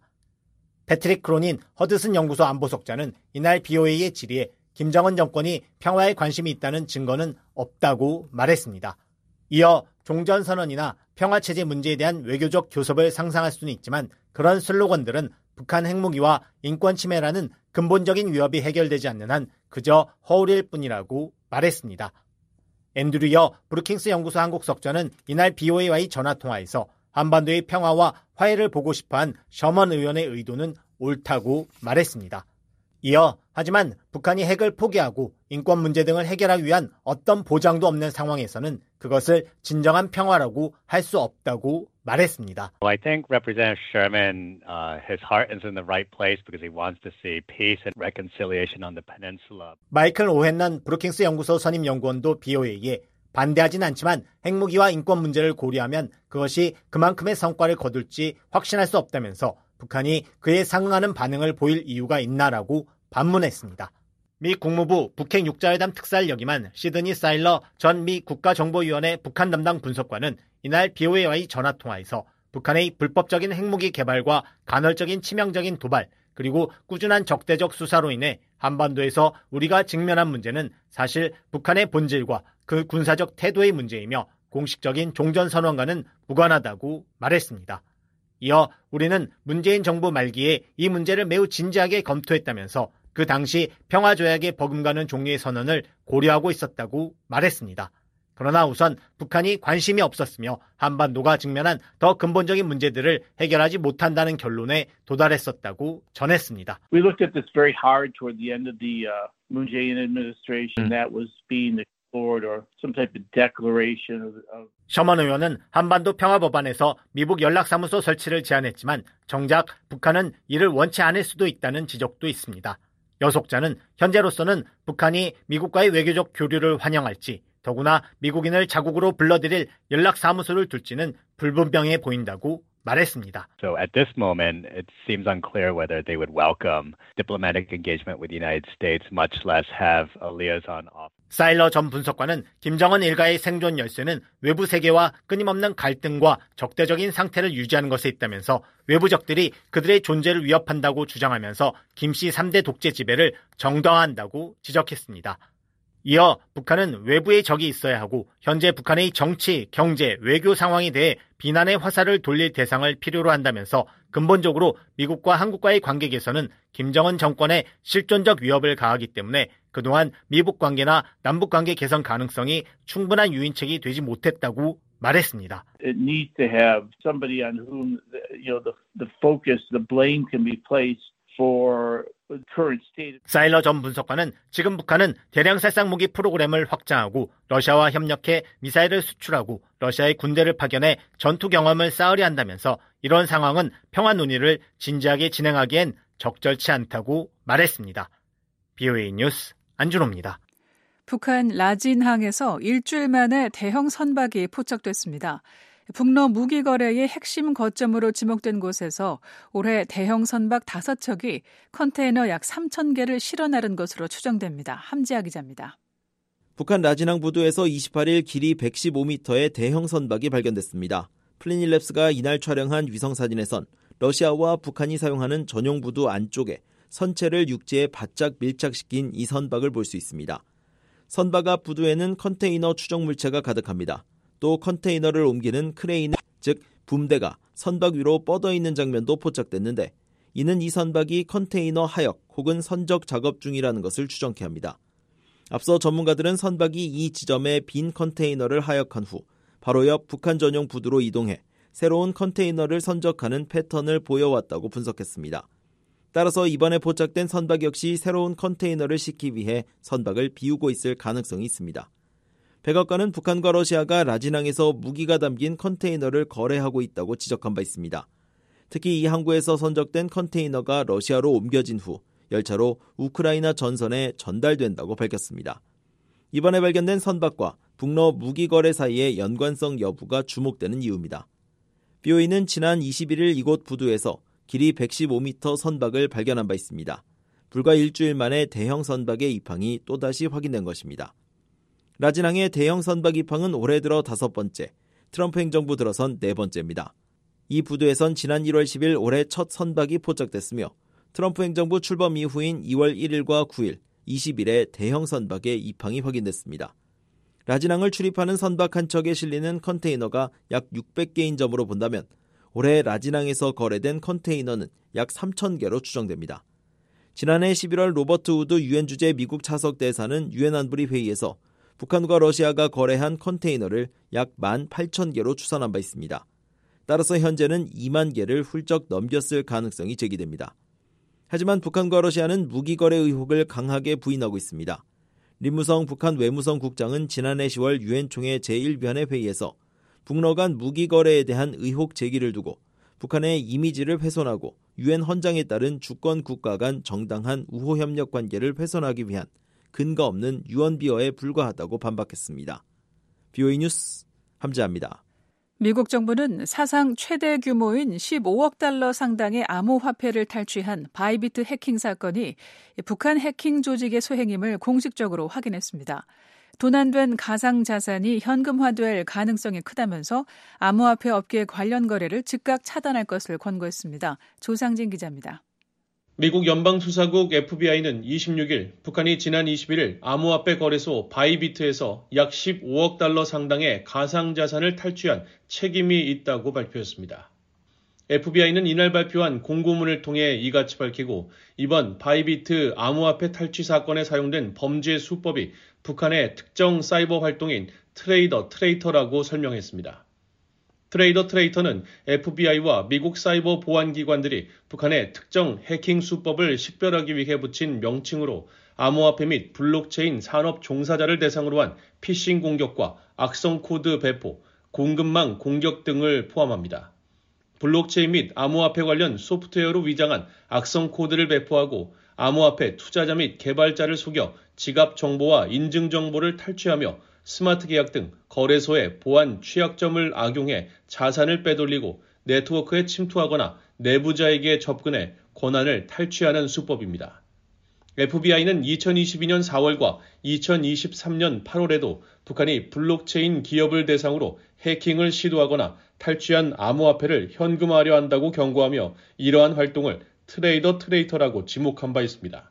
P: 패트릭 크로닌 허드슨 연구소 안보석자는 이날 비오에이의 질의에 김정은 정권이 평화에 관심이 있다는 증거는 없다고 말했습니다. 이어 종전선언이나 평화체제 문제에 대한 외교적 교섭을 상상할 수는 있지만 그런 슬로건들은 북한 핵무기와 인권 침해라는 근본적인 위협이 해결되지 않는 한 그저 허울일 뿐이라고 말했습니다. 앤드류 여 브루킹스 연구소 한국석자는 이날 비오에이와의 전화통화에서 한반도의 평화와 화해를 보고 싶어한 셔먼 의원의 의도는 옳다고 말했습니다. 이어 하지만 북한이 핵을 포기하고 인권 문제 등을 해결하기 위한 어떤 보장도 없는 상황에서는 그것을 진정한 평화라고 할 수 없다고 말했습니다.
R: Well, I think Representative Sherman, uh, his heart is in the right place because he wants to see peace and reconciliation on the peninsula.
P: 마이클 오헨넌 브루킹스 연구소 선임 연구원도 비오에이에 반대하진 않지만 핵무기와 인권 문제를 고려하면 그것이 그만큼의 성과를 거둘지 확신할 수 없다면서 북한이 그에 상응하는 반응을 보일 이유가 있나라고 반문했습니다. 미 국무부 북핵 육자회담 특사를 역임한 시드니 사일러 전 미 국가정보위원회 북한 담당 분석관은 이날 비오에이와의 전화통화에서 북한의 불법적인 핵무기 개발과 간헐적인 치명적인 도발 그리고 꾸준한 적대적 수사로 인해 한반도에서 우리가 직면한 문제는 사실 북한의 본질과 그 군사적 태도의 문제이며 공식적인 종전선언과는 무관하다고 말했습니다. 이어 우리는 문재인 정부 말기에 이 문제를 매우 진지하게 검토했다면서 그 당시 평화조약에 버금가는 종류의 선언을 고려하고 있었다고 말했습니다. 그러나 우선 북한이 관심이 없었으며 한반도가 직면한 더 근본적인 문제들을 해결하지 못한다는 결론에 도달했었다고 전했습니다.
S: We looked at this very hard toward the end of the uh, Moon Jae-in administration. That was being explored or some type of declaration of, of
P: 셔먼 의원은 한반도 평화법안에서 미북 연락사무소 설치를 제안했지만 정작 북한은 이를 원치 않을 수도 있다는 지적도 있습니다. 여속자는 현재로서는 북한이 미국과의 외교적 교류를 환영할지 더구나 미국인을 자국으로 불러들일 연락사무소를 둘지는 불분명해 보인다고 말했습니다.
R: So at this moment, it seems unclear whether they would welcome diplomatic engagement with the United States, much less have a liaison office.
P: 사일러 전 분석관은 김정은 일가의 생존 열쇠는 외부 세계와 끊임없는 갈등과 적대적인 상태를 유지하는 것에 있다면서 외부 적들이 그들의 존재를 위협한다고 주장하면서 김씨 삼 대 독재 지배를 정당화한다고 지적했습니다. 이어 북한은 외부의 적이 있어야 하고 현재 북한의 정치, 경제, 외교 상황에 대해 비난의 화살을 돌릴 대상을 필요로 한다면서 근본적으로 미국과 한국과의 관계 개선은 김정은 정권의 실존적 위협을 가하기 때문에 그동안 미북 관계나 남북 관계 개선 가능성이 충분한 유인책이 되지 못했다고 말했습니다.
S: It needs to have somebody on whom you know the the focus, the blame can be placed for the current state.
P: 사일러 전 분석관은 지금 북한은 대량 살상 무기 프로그램을 확장하고 러시아와 협력해 미사일을 수출하고 러시아의 군대를 파견해 전투 경험을 쌓으려 한다면서 이런 상황은 평화 논의를 진지하게 진행하기엔 적절치 않다고 말했습니다. 비오에이 뉴스 안준호입니다.
E: 북한 라진항에서 일주일 만에 대형 선박이 포착됐습니다. 북러 무기 거래의 핵심 거점으로 지목된 곳에서 올해 대형 선박 다섯 척이 컨테이너 약 삼천 개를 실어 나른 것으로 추정됩니다. 함지아 기자입니다.
K: 북한 라진항 부두에서 이십팔 일 길이 백십오 미터의 대형 선박이 발견됐습니다. 플래닛랩스가 이날 촬영한 위성사진에선 러시아와 북한이 사용하는 전용 부두 안쪽에 선체를 육지에 바짝 밀착시킨 이 선박을 볼 수 있습니다. 선박 앞 부두에는 컨테이너 추정 물체가 가득합니다. 또 컨테이너를 옮기는 크레인, 즉 붐대가 선박 위로 뻗어 있는 장면도 포착됐는데 이는 이 선박이 컨테이너 하역 혹은 선적 작업 중이라는 것을 추정케 합니다. 앞서 전문가들은 선박이 이 지점에 빈 컨테이너를 하역한 후 바로 옆 북한 전용 부두로 이동해 새로운 컨테이너를 선적하는 패턴을 보여왔다고 분석했습니다. 따라서 이번에 포착된 선박 역시 새로운 컨테이너를 싣기 위해 선박을 비우고 있을 가능성이 있습니다. 백악관은 북한과 러시아가 라진항에서 무기가 담긴 컨테이너를 거래하고 있다고 지적한 바 있습니다. 특히 이 항구에서 선적된 컨테이너가 러시아로 옮겨진 후 열차로 우크라이나 전선에 전달된다고 밝혔습니다. 이번에 발견된 선박과 북러 무기 거래 사이의 연관성 여부가 주목되는 이유입니다. 비오이는 지난 이십일 일 이곳 부두에서 길이 백십오 미터 선박을 발견한 바 있습니다. 불과 일주일 만에 대형 선박의 입항이 또다시 확인된 것입니다. 라진항의 대형 선박 입항은 올해 들어 다섯 번째, 트럼프 행정부 들어선 네 번째입니다. 이 부두에선 지난 일월 십일 올해 첫 선박이 포착됐으며 트럼프 행정부 출범 이후인 이월 일일과 구일, 이십일에 대형 선박의 입항이 확인됐습니다. 라진항을 출입하는 선박 한 척에 실리는 컨테이너가 약 육백 개인 점으로 본다면 올해 라진항에서 거래된 컨테이너는 약 삼천 개로 추정됩니다. 지난해 십일월 로버트 우드 유엔 주재 미국 차석 대사는 유엔 안보리 회의에서 북한과 러시아가 거래한 컨테이너를 약 만 팔천 개로 추산한 바 있습니다. 따라서 현재는 이만 개를 훌쩍 넘겼을 가능성이 제기됩니다. 하지만 북한과 러시아는 무기 거래 의혹을 강하게 부인하고 있습니다. 림무성 북한 외무성 국장은 지난해 시월 유엔 총회 제일 변의 회의에서 북러 간 무기 거래에 대한 의혹 제기를 두고 북한의 이미지를 훼손하고 유엔 헌장에 따른 주권 국가 간 정당한 우호 협력 관계를 훼손하기 위한 근거 없는 유언비어에 불과하다고 반박했습니다. 비오이 뉴스 함지아입니다.
E: 미국 정부는 사상 최대 규모인 십오억 달러 상당의 암호화폐를 탈취한 바이비트 해킹 사건이 북한 해킹 조직의 소행임을 공식적으로 확인했습니다. 도난된 가상자산이 현금화될 가능성이 크다면서 암호화폐 업계 관련 거래를 즉각 차단할 것을 권고했습니다. 조상진 기자입니다.
M: 미국 연방수사국 에프비아이는 이십육 일 북한이 지난 이십일 일 암호화폐 거래소 바이비트에서 약 십오억 달러 상당의 가상자산을 탈취한 책임이 있다고 발표했습니다. 에프비아이는 이날 발표한 공고문을 통해 이같이 밝히고 이번 바이비트 암호화폐 탈취 사건에 사용된 범죄 수법이 북한의 특정 사이버 활동인 트레이더 트레이터라고 설명했습니다. 트레이더 트레이터는 에프비아이와 미국 사이버 보안기관들이 북한의 특정 해킹 수법을 식별하기 위해 붙인 명칭으로 암호화폐 및 블록체인 산업 종사자를 대상으로 한 피싱 공격과 악성 코드 배포, 공급망 공격 등을 포함합니다. 블록체인 및 암호화폐 관련 소프트웨어로 위장한 악성 코드를 배포하고 암호화폐 투자자 및 개발자를 속여 지갑 정보와 인증 정보를 탈취하며 스마트 계약 등 거래소의 보안 취약점을 악용해 자산을 빼돌리고 네트워크에 침투하거나 내부자에게 접근해 권한을 탈취하는 수법입니다. 에프비아이는 이천이십이 년 사월과 이천이십삼 년 팔월에도 북한이 블록체인 기업을 대상으로 해킹을 시도하거나 탈취한 암호화폐를 현금화하려 한다고 경고하며 이러한 활동을 트레이더 트레이터라고 지목한 바 있습니다.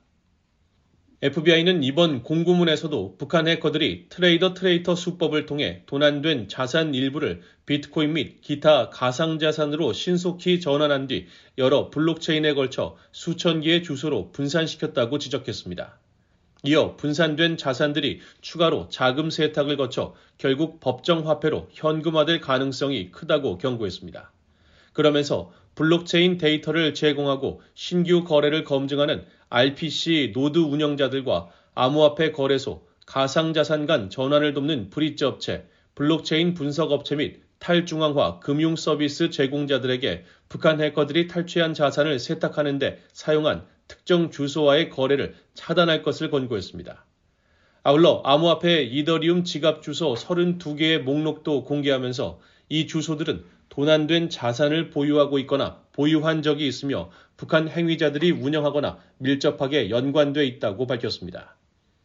M: 에프비아이는 이번 공고문에서도 북한 해커들이 트레이더 트레이터 수법을 통해 도난된 자산 일부를 비트코인 및 기타 가상자산으로 신속히 전환한 뒤 여러 블록체인에 걸쳐 수천 개의 주소로 분산시켰다고 지적했습니다. 이어 분산된 자산들이 추가로 자금 세탁을 거쳐 결국 법정 화폐로 현금화될 가능성이 크다고 경고했습니다. 그러면서 블록체인 데이터를 제공하고 신규 거래를 검증하는 알피씨 노드 운영자들과 암호화폐 거래소, 가상자산 간 전환을 돕는 브릿지 업체, 블록체인 분석 업체 및 탈중앙화 금융 서비스 제공자들에게 북한 해커들이 탈취한 자산을 세탁하는 데 사용한 특정 주소와의 거래를 차단할 것을 권고했습니다. 아울러 암호화폐 이더리움 지갑 주소 서른두 개의 목록도 공개하면서 이 주소들은 도난된 자산을 보유하고 있거나 보유한 적이 있으며 북한 행위자들이 운영하거나 밀접하게 연관돼 있다고 밝혔습니다.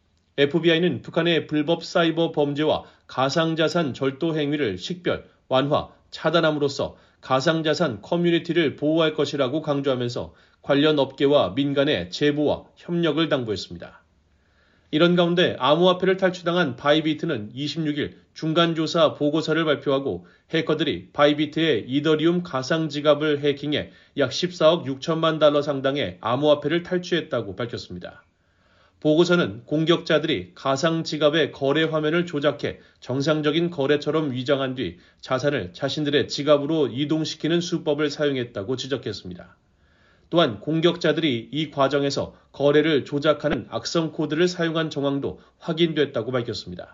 M: 에프비아이는 북한의 불법 사이버 범죄와 가상자산 절도 행위를 식별, 완화, 차단함으로써 가상자산 커뮤니티를 보호할 것이라고 강조하면서 관련 업계와 민간의 제보와 협력을 당부했습니다. 이런 가운데 암호화폐를 탈취당한 바이비트는 이십육일 중간조사 보고서를 발표하고 해커들이 바이비트의 이더리움 가상지갑을 해킹해 약 십사억 육천만 달러 상당의 암호화폐를 탈취했다고 밝혔습니다. 보고서는 공격자들이 가상지갑의 거래 화면을 조작해 정상적인 거래처럼 위장한 뒤 자산을 자신들의 지갑으로 이동시키는 수법을 사용했다고 지적했습니다. 또한 공격자들이 이 과정에서 거래를 조작하는 악성 코드를 사용한 정황도 확인됐다고 밝혔습니다.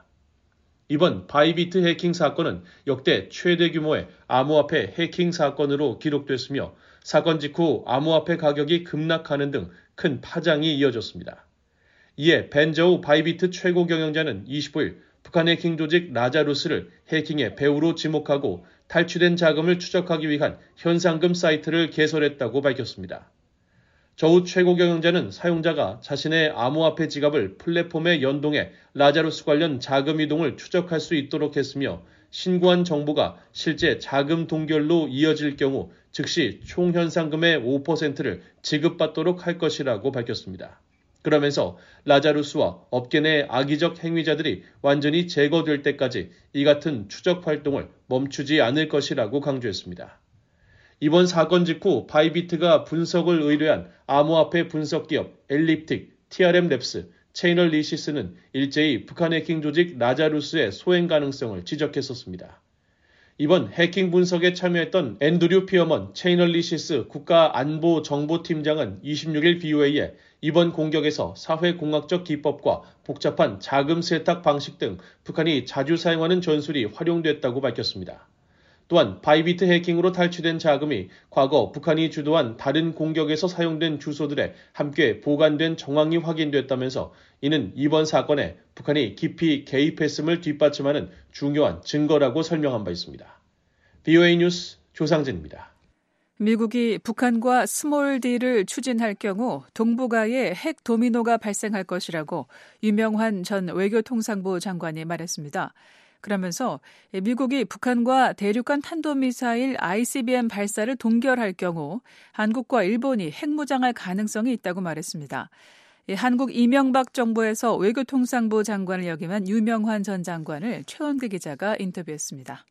M: 이번 바이비트 해킹 사건은 역대 최대 규모의 암호화폐 해킹 사건으로 기록됐으며 사건 직후 암호화폐 가격이 급락하는 등 큰 파장이 이어졌습니다. 이에 벤저우 바이비트 최고 경영자는 이십오일 북한 해킹 조직 라자루스를 해킹의 배후로 지목하고 탈취된 자금을 추적하기 위한 현상금 사이트를 개설했다고 밝혔습니다. 저우 최고 경영자는 사용자가 자신의 암호화폐 지갑을 플랫폼에 연동해 라자루스 관련 자금 이동을 추적할 수 있도록 했으며 신고한 정보가 실제 자금 동결로 이어질 경우 즉시 총 현상금의 오 퍼센트를 지급받도록 할 것이라고 밝혔습니다. 그러면서 라자루스와 업계 내 악의적 행위자들이 완전히 제거될 때까지 이 같은 추적 활동을 멈추지 않을 것이라고 강조했습니다. 이번 사건 직후 바이비트가 분석을 의뢰한 암호화폐 분석 기업 엘립틱, 티알엠랩스, 체이널리시스는 일제히 북한 해킹 조직 라자루스의 소행 가능성을 지적했었습니다. 이번 해킹 분석에 참여했던 앤드류 피어먼 체이널리시스 국가안보정보팀장은 이십육일 비오에이에 이번 공격에서 사회공학적 기법과 복잡한 자금 세탁 방식 등 북한이 자주 사용하는 전술이 활용됐다고 밝혔습니다. 또한 바이비트 해킹으로 탈취된 자금이 과거 북한이 주도한 다른 공격에서 사용된 주소들에 함께 보관된 정황이 확인됐다면서 이는 이번 사건에 북한이 깊이 개입했음을 뒷받침하는 중요한 증거라고 설명한 바 있습니다. 비오에이 뉴스 조상진입니다.
E: 미국이 북한과 스몰 딜을 추진할 경우 동북아에 핵 도미노가 발생할 것이라고 유명환 전 외교통상부 장관이 말했습니다. 그러면서 미국이 북한과 대륙간 탄도미사일 아이씨비엠 발사를 동결할 경우 한국과 일본이 핵무장할 가능성이 있다고 말했습니다. 한국 이명박 정부에서 외교통상부 장관을 역임한 유명환 전 장관을 최원규 기자가 인터뷰했습니다.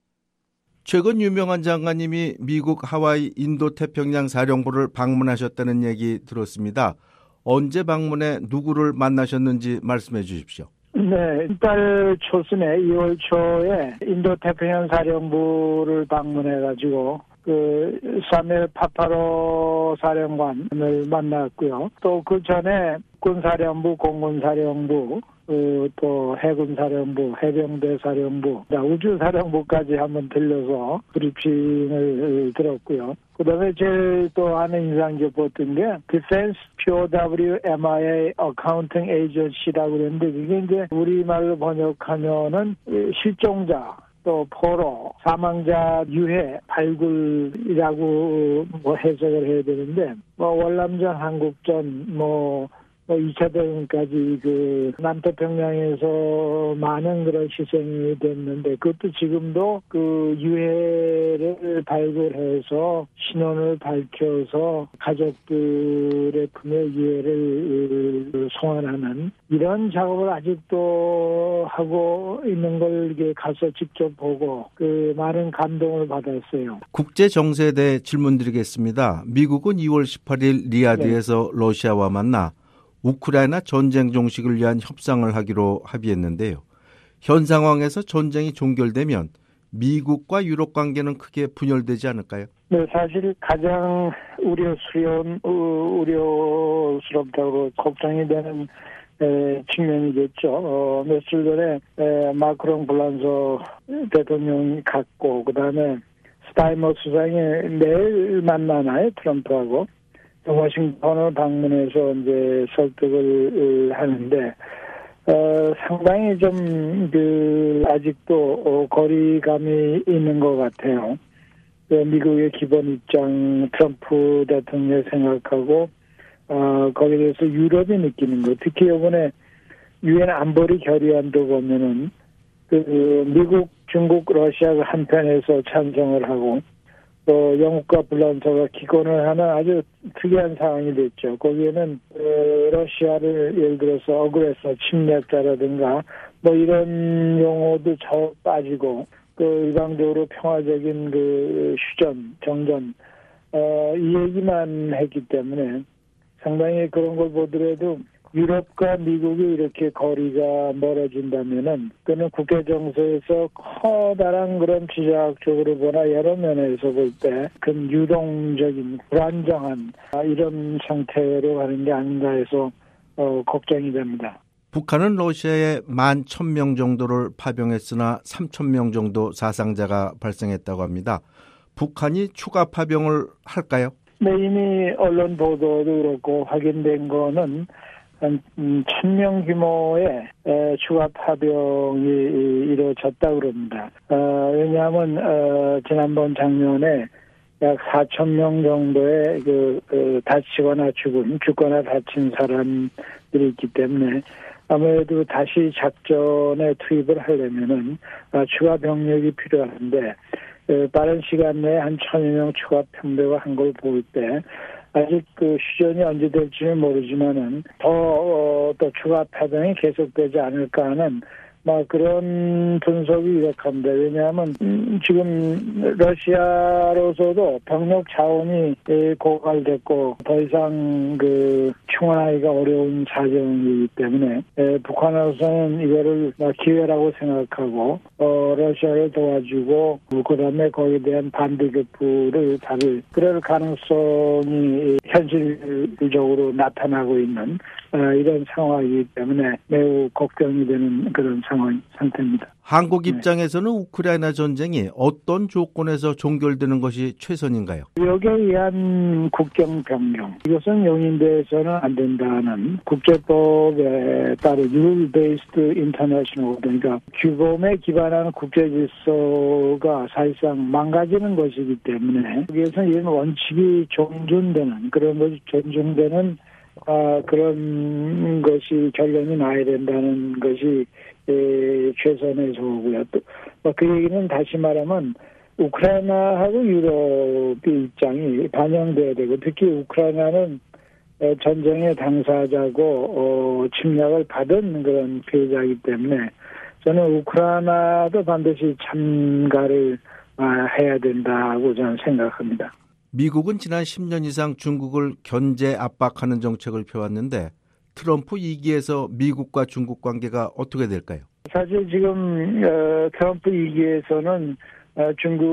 T: 최근 유명한 장관님이 미국 하와이 인도태평양 사령부를 방문하셨다는 얘기 들었습니다. 언제 방문해 누구를 만나셨는지 말씀해 주십시오.
U: 네, 이달 초순에 이월 초에 인도태평양 사령부를 방문해가지고 그 사멜 파파로 사령관을 만났고요. 또 그 전에 군사령부, 공군사령부, 그 또 해군사령부, 해병대 사령부, 우주사령부까지 한번 들려서 브리핑을 들었고요. 그다음에 제일 또 하나 인상 깊었던 게 Defense 피오더블유 엠아이에이 Accounting Agency라고 그랬는데 그게 이제 우리말로 번역하면은 실종자, 또 포로, 사망자 유해 발굴이라고 뭐 해석을 해야 되는데 뭐 월남전, 한국전, 뭐 뭐 이 차 대전까지 그 남태평양에서 많은 그런 희생이 됐는데 그것도 지금도 그 유해를 발굴해서 신원을 밝혀서 가족들의 품에 유해를 송환하는 이런 작업을 아직도 하고 있는 걸 이게 가서 직접 보고 그 많은 감동을 받았어요.
T: 국제 정세에 대해 질문드리겠습니다. 미국은 이월 십팔일 리야드에서 네. 러시아와 만나 우크라이나 전쟁 종식을 위한 협상을 하기로 합의했는데요. 현 상황에서 전쟁이 종결되면 미국과 유럽 관계는 크게 분열되지 않을까요?
U: 네, 사실 가장 우려스러운, 우려스럽다고 걱정이 되는 에, 측면이겠죠. 어, 며칠 전에 에, 마크롱 불란서 대통령이 갔고 그다음에 스타인머 수상이 내일 만나나요, 트럼프하고. 워싱턴을 방문해서 이제 설득을 하는데 어, 상당히 좀, 그, 아직도, 어, 거리감이 있는 것 같아요. 그 미국의 기본 입장, 트럼프 대통령 생각하고, 어, 거기에 대해서 유럽이 느끼는 것. 특히 이번에 유엔 안보리 결의안도 보면은, 그, 그, 미국, 중국, 러시아가 한편에서 찬성을 하고, 또 영국과 불란서가 기권을 하는 아주 특이한 상황이 됐죠. 거기에는 어, 러시아를 예를 들어서 어그레서 침략자라든가 뭐 이런 용어도 저 빠지고 그 일방적으로 평화적인 그 휴전, 정전 어, 이 얘기만 했기 때문에 상당히 그런 걸 보더라도 유럽과 미국이 이렇게 거리가 멀어진다면은 그는 국제 정세에서 커다란 그런 지정학적으로 보나 여러 면에서 볼 때 큰 유동적인 불안정한 이런 상태로 가는 게 아닌가 해서 어, 걱정이 됩니다.
T: 북한은 러시아에 만 천 명 정도를 파병했으나 삼천 명 정도 사상자가 발생했다고 합니다. 북한이 추가 파병을 할까요?
U: 네, 이미 언론 보도도 그렇고 확인된 거는 한 천 명 규모의 추가 파병이 이루어졌다고 그럽니다. 어, 왜냐하면 어, 지난번 작년에 약 사천 명 정도의 그, 그 다치거나 죽은, 죽거나 다친 사람들이 있기 때문에 아무래도 다시 작전에 투입을 하려면은 어, 추가 병력이 필요한데 어, 빠른 시간 내에 한 천여 명 추가 편대가 한 걸 볼 때 아직 그 휴전이 언제 될지는 모르지만은 더, 어, 또 추가 파병이 계속되지 않을까 하는 막 그런 분석이 유력합니다. 왜냐하면 음, 지금 러시아로서도 병력 자원이 고갈됐고 더 이상 그 충원하기가 어려운 사정이기 때문에 에, 북한으로서는 이거를 기회라고 생각하고 어, 러시아를 도와주고 그다음에 거기에 대한 반대급부를 다룰 그럴 가능성이 현실적으로 나타나고 있는 어, 이런 상황이기 때문에 매우 걱정이 되는 그런 상황 상태입니다.
T: 한국 입장에서는 네. 우크라이나 전쟁이 어떤 조건에서 종결되는 것이 최선인가요?
U: 여기에 의한 국경 변경 이것은 용인돼서는 안 된다는 국제법에 따른 Rule Based International 그러니까 규범에 기반한 국제 질서가 사실상 망가지는 것이기 때문에 여기에서 이런 원칙이 존중되는 그런 것이 존중되는 아, 그런 것이 결론이 나야 된다는 것이 에, 최선의 조고요. 또 그 얘기는 다시 말하면 우크라이나하고 유럽의 입장이 반영돼야 되고 특히 우크라이나는 전쟁의 당사자고 어, 침략을 받은 그런 피해자이기 때문에 저는 우크라이나도 반드시 참가를 아, 해야 된다고 저는 생각합니다.
T: 미국은 지난 십 년 이상 중국을 견제 압박하는 정책을 펴왔는데 트럼프 이 기에서 미국과 중국 관계가 어떻게 될까요?
U: 사실 지금 어, 트럼프 이 기에서는 어,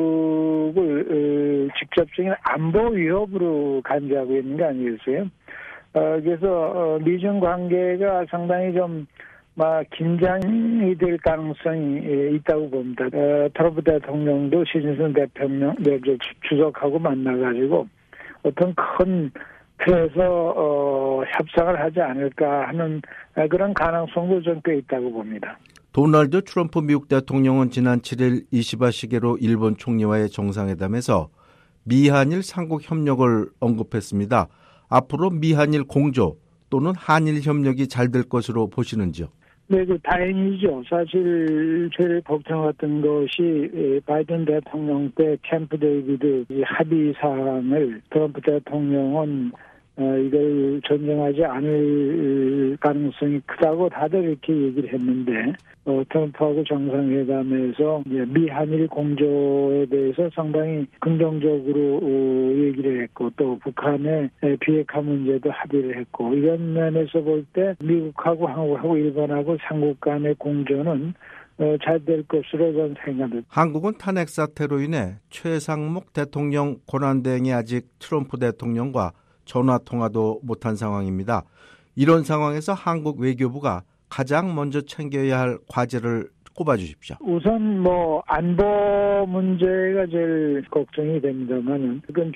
U: 중국을 어, 직접적인 안보 위협으로 간주하고 있는 게 아니겠어요? 어, 그래서 어, 미중 관계가 상당히 좀 막 긴장이 될 가능성이 있다고 봅니다. 어, 트럼프 대통령도 시진핑 대통령 주석하고 만나가지고 어떤 큰 틀에서 어, 협상을 하지 않을까 하는 그런 가능성도 좀 꽤 있다고 봅니다.
T: 도널드 트럼프 미국 대통령은 지난 칠 일 이시바 시게로 일본 총리와의 정상회담에서 미한일 삼국 협력을 언급했습니다. 앞으로 미한일 공조 또는 한일 협력이 잘 될 것으로 보시는지요?
U: 네, 그 다행이죠. 사실 제일 걱정했던 것이 바이든 대통령 때 캠프 데이비드 합의 사항을 트럼프 대통령은 어, 이걸 전쟁하지 않을 가능성이 크다고 다들 이렇게 얘기를 했는데 어, 트럼프하고 정상회담에서 미한일 공조에 대해서 상당히 긍정적으로 어, 얘기를 했고 또 북한의 비핵화 문제도 합의를 했고 이런 면에서 볼 때 미국하고 한국하고 일본하고 삼국 간의 공조는 어, 잘 될 것으로 저는 생각합니다.
T: 한국은 탄핵 사태로 인해 최상목 대통령 권한대행이 아직 트럼프 대통령과 전화통화도 못한 상황입니다. 이런 상황에서 한국 외교부가 가장 먼저 챙겨야 할 과제를 꼽아주십시오.
U: 우선 뭐 안보 문제가 제일 걱정이 됩니다만은 그건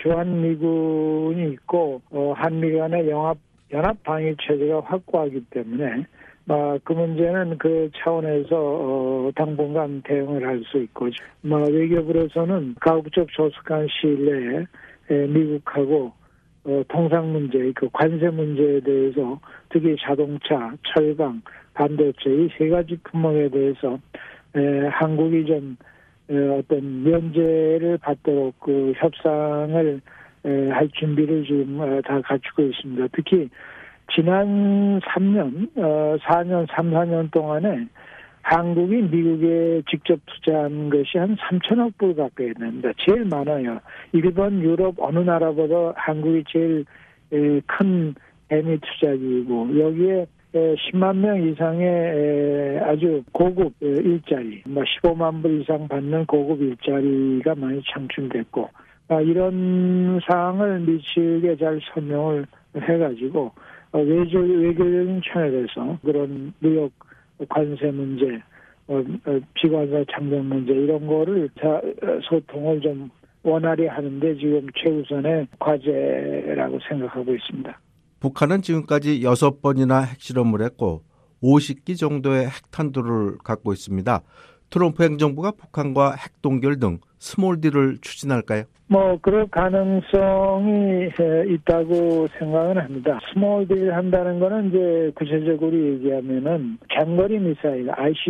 U: 주한미군이 있고 어, 한미 간의 연합 연합 방위 체제가 확고하기 때문에 뭐, 그 문제는 그 차원에서 어, 당분간 대응을 할 수 있고, 뭐, 외교부로서는 가급적 조속한 시일 내에 에, 미국하고 어, 통상 문제, 그 관세 문제에 대해서 특히 자동차, 철강, 반도체 이 세 가지 품목에 대해서 에, 한국이 좀 에, 어떤 면제를 받도록 그 협상을 에, 할 준비를 지금 어, 다 갖추고 있습니다. 특히 지난 삼 년, 어, 사 년, 삼, 사 년 동안에 한국이 미국에 직접 투자한 것이 한 삼천억 불 가까이 됩니다. 제일 많아요. 일본, 유럽 어느 나라보다 한국이 제일 에, 큰 대미 투자기이고 여기에 에, 십만 명 이상의 에, 아주 고급 에, 일자리, 뭐 십오만 불 이상 받는 고급 일자리가 많이 창출됐고 아, 이런 사항을 미치게 잘 설명을 해가지고 어, 외교, 외교적인 차원에서 그런 무역 관세 문제, 어, 어, 비관세 장벽 문제 이런 거를 자, 소통을 좀 원활히 하는데 지금 최우선의 과제라고 생각하고 있습니다.
T: 북한은 지금까지 여섯 번이나 핵실험을 했고 오십 기 정도의 핵탄두를 갖고 있습니다. 트럼프 행정부가 북한과 핵동결 등 스몰딜을 추진할까요?
U: 뭐 그럴 가능성이 있다고 생각은 합니다. 스몰딜 한다는 거는 이제 구체적으로 얘기하면은 장거리 미사일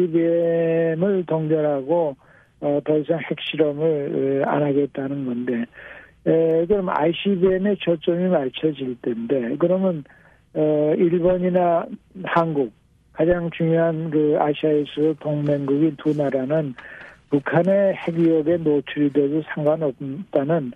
U: 아이씨비엠을 동결하고 어, 더 이상 핵실험을 안 하겠다는 건데 에, 그럼 아이씨비엠에 초점이 맞춰질 텐데 그러면 어, 일본이나 한국 가장 중요한 그 아시아에서 동맹국인 두 나라는 북한의 핵위협에 노출이 돼도 상관없다는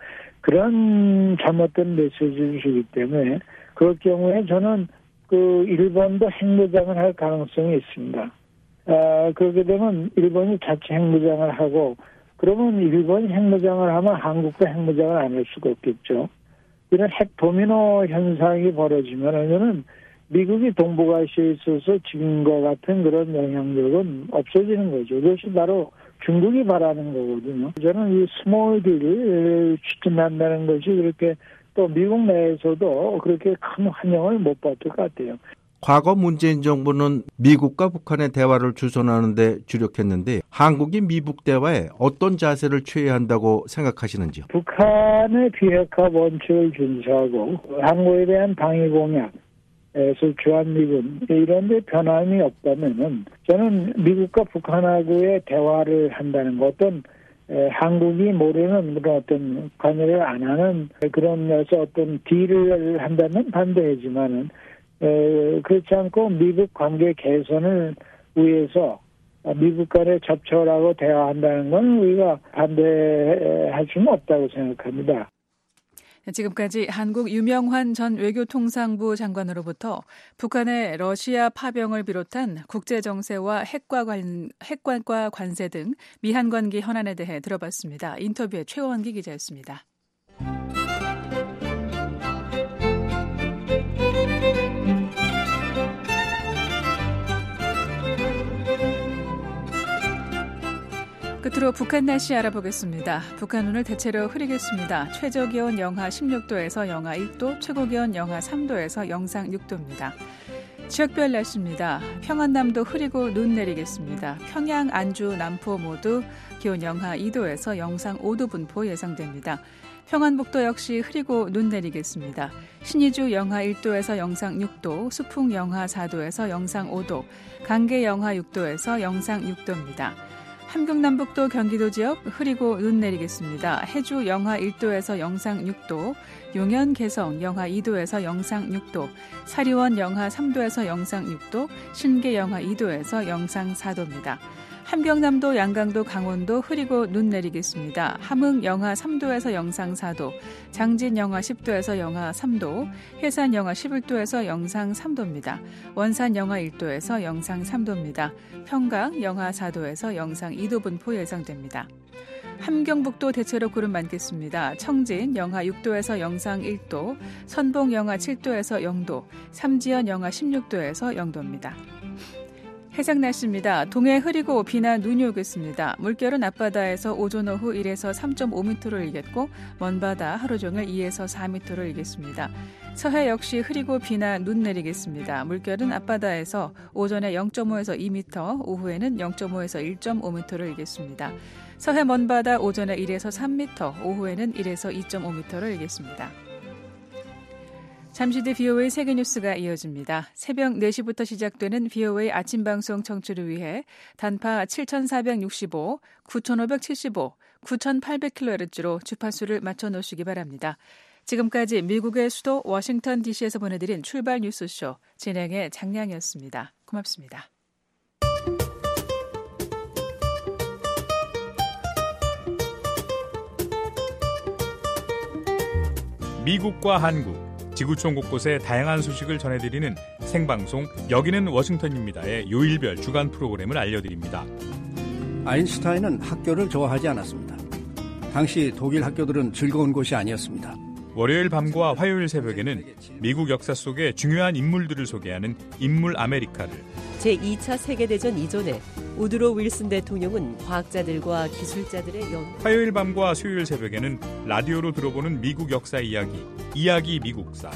U: 그런 잘못된 메시지를 주기 때문에 그럴 경우에 저는 그 일본도 핵무장을 할 가능성이 있습니다. 아, 그렇게 되면 일본이 자체 핵무장을 하고 그러면 일본이 핵무장을 하면 한국도 핵무장을 안 할 수가 없겠죠. 이런 핵 도미노 현상이 벌어지면 저는 미국이 동북아시아에 있어서 지금과 같은 그런 영향력은 없어지는 거죠. 이것이 바로 중국이 바라는 거거든요. 저는 이 스몰 딜을 추진한다는 것이 그렇게 또 미국 내에서도 그렇게 큰 환영을 못 받을 것 같아요.
T: 과거 문재인 정부는 미국과 북한의 대화를 주선하는 데 주력했는데 한국이 미국 대화에 어떤 자세를 취해야 한다고 생각하시는지요?
U: 북한의 비핵화 원칙을 준수하고 한국에 대한 방위 공약 에서 주한미군 이런 데 변함이 없다면은 저는 미국과 북한하고의 대화를 한다는 것 어떤 에, 한국이 모르는 그런 어떤 관여를 안 하는 그런 면에서 어떤 딜을 한다면 반대하지만은 에, 그렇지 않고 미국 관계 개선을 위해서 미국 간에 접촉하고 대화한다는 건 우리가 반대할 수는 없다고 생각합니다.
E: 지금까지 한국 유명환 전 외교통상부 장관으로부터 북한의 러시아 파병을 비롯한 국제정세와 핵과, 관, 핵과 관세 등 미한관계 현안에 대해 들어봤습니다. 인터뷰의 최원기 기자였습니다. 끝으로 북한 날씨 알아보겠습니다. 북한 오늘 대체로 흐리겠습니다. 최저기온 영하 십육 도에서 영하 일 도, 최고기온 영하 삼 도에서 영상 육 도입니다. 지역별 날씨입니다. 평안남도 흐리고 눈 내리겠습니다. 평양, 안주, 남포 모두 기온 영하 이 도에서 영상 오 도 분포 예상됩니다. 평안북도 역시 흐리고 눈 내리겠습니다. 신의주 영하 일 도에서 영상 육 도, 수풍 영하 사 도에서 영상 오 도, 강계 영하 육 도에서 영상 육 도입니다. 함경남북도 경기도 지역 흐리고 눈 내리겠습니다. 해주 영하 일 도에서 영상 육 도, 용현 개성 영하 이 도에서 영상 육 도, 사리원 영하 삼 도에서 영상 육 도, 신계 영하 이 도에서 영상 사 도입니다. 함경남도, 양강도, 강원도 흐리고 눈 내리겠습니다. 함흥 영하 삼 도에서 영상 사 도, 장진 영하 십 도에서 영하 삼 도, 해산 영하 십일 도에서 영상 삼 도입니다. 원산 영하 일 도에서 영상 삼 도입니다. 평강 영하 사 도에서 영상 이 도 분포 예상됩니다. 함경북도 대체로 구름 많겠습니다. 청진 영하 육 도에서 영상 일 도, 선봉 영하 칠 도에서 영 도, 삼지연 영하 십육 도에서 영 도입니다. 해상 날씨입니다. 동해 흐리고 비나 눈이 오겠습니다. 물결은 앞바다에서 오전 오후 일에서 삼 점 오 미터를 일겠고 먼바다 하루 종일 이에서 사 미터를 일겠습니다. 서해 역시 흐리고 비나 눈 내리겠습니다. 물결은 앞바다에서 오전에 영 점 오에서 이 미터, 오후에는 영 점 오에서 일 점 오 미터를 일겠습니다. 서해 먼바다 오전에 일에서 삼 미터, 오후에는 일에서 이 점 오 미터를 일겠습니다. 잠시 뒤 비오에이 세계뉴스가 이어집니다. 새벽 네 시부터 시작되는 비오에이 아침 방송 청취를 위해 단파 칠천사백육십오, 구천오백칠십오, 구천팔백 킬로헤르츠로 주파수를 맞춰놓으시기 바랍니다. 지금까지 미국의 수도 워싱턴 디씨에서 보내드린 출발 뉴스쇼 진행의 장량이었습니다. 고맙습니다.
A: 미국과 한국, 지구촌 곳곳의 다양한 소식을 전해드리는 생방송 여기는 워싱턴입니다의 요일별 주간 프로그램을 알려드립니다.
C: 아인슈타인은 학교를 좋아하지 않았습니다. 당시 독일 학교들은 즐거운 곳이 아니었습니다.
A: 월요일 밤과 화요일 새벽에는 미국 역사 속의 중요한 인물들을 소개하는 인물 아메리카를,
V: 제이 차 세계대전 이전에 우드로 윌슨 대통령은 과학자들과 기술자들의 연...
A: 화요일 밤과 수요일 새벽에는 라디오로 들어보는 미국 역사 이야기, 이야기 미국사.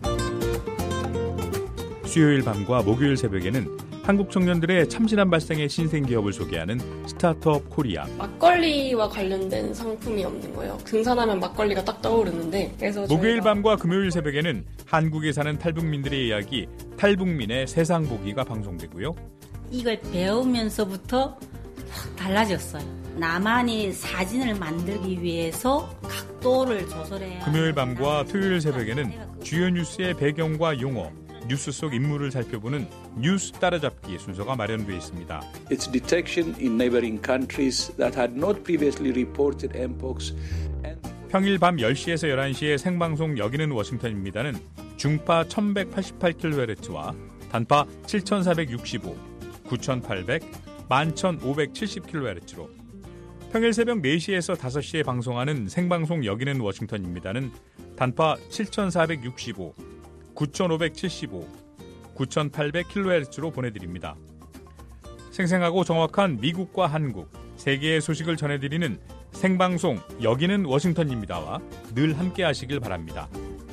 A: 수요일 밤과 목요일 새벽에는 한국 청년들의 참신한 발상의 신생기업을 소개하는 스타트업 코리아.
W: 막걸리와 관련된 상품이 없는 거예요. 등산하면 막걸리가 딱 떠오르는데. 그래서
A: 목요일
W: 저희가...
A: 밤과 금요일 새벽에는 한국에 사는 탈북민들의 이야기, 탈북민의 세상 보기가 방송되고요.
X: 이걸 배우면서부터 확 달라졌어요. 나만의 사진을 만들기 위해서 각도를 조절해야.
A: 금요일 밤과 토요일 새벽에는 주요 뉴스의 배경과 용어, 뉴스 속 인물을 살펴보는 뉴스 따라잡기 순서가 마련되어 있습니다.
Y: Its detection in neighboring countries that had not previously reported mpox.
A: 평일 밤 열 시에서 열한 시에 생방송 여기는 워싱턴입니다는 중파 천백팔십팔 킬로헤르츠와 단파 칠천사백육십오, 구천팔백, 만천오백칠십 킬로헤르츠로 평일 새벽 네 시에서 다섯 시에 방송하는 생방송 여기는 워싱턴입니다는 단파 칠천사백육십오, 구천오백칠십오, 구천팔백 킬로헤르츠로 보내드립니다. 생생하고 정확한 미국과 한국, 세계의 소식을 전해드리는 생방송 여기는 워싱턴입니다와 늘 함께 하시길 바랍니다.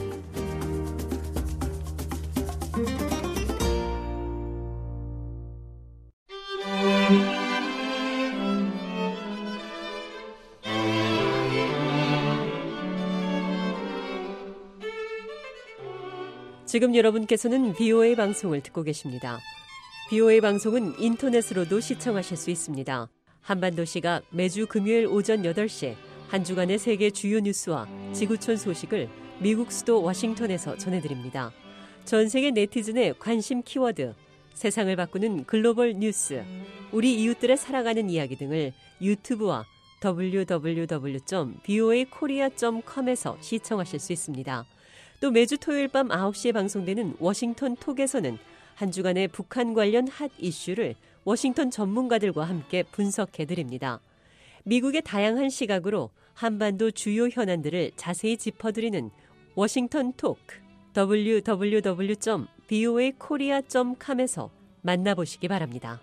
V: 지금 여러분께서는 비오에이 방송을 듣고 계십니다. 비오에이 방송은 인터넷으로도 시청하실 수 있습니다. 한반도 시각 매주 금요일 오전 여덟 시 한 주간의 세계 주요 뉴스와 지구촌 소식을 미국 수도 워싱턴에서 전해드립니다. 전 세계 네티즌의 관심 키워드, 세상을 바꾸는 글로벌 뉴스, 우리 이웃들의 살아가는 이야기 등을 유튜브와 더블유 더블유 더블유 점 비오에이 코리아 점 컴에서 시청하실 수 있습니다. 또 매주 토요일 밤 아홉 시에 방송되는 워싱턴 톡에서는 한 주간의 북한 관련 핫 이슈를 워싱턴 전문가들과 함께 분석해드립니다. 미국의 다양한 시각으로 한반도 주요 현안들을 자세히 짚어드리는 워싱턴 톡, 더블유 더블유 더블유 점 비오에이 코리아 점 컴에서 만나보시기 바랍니다.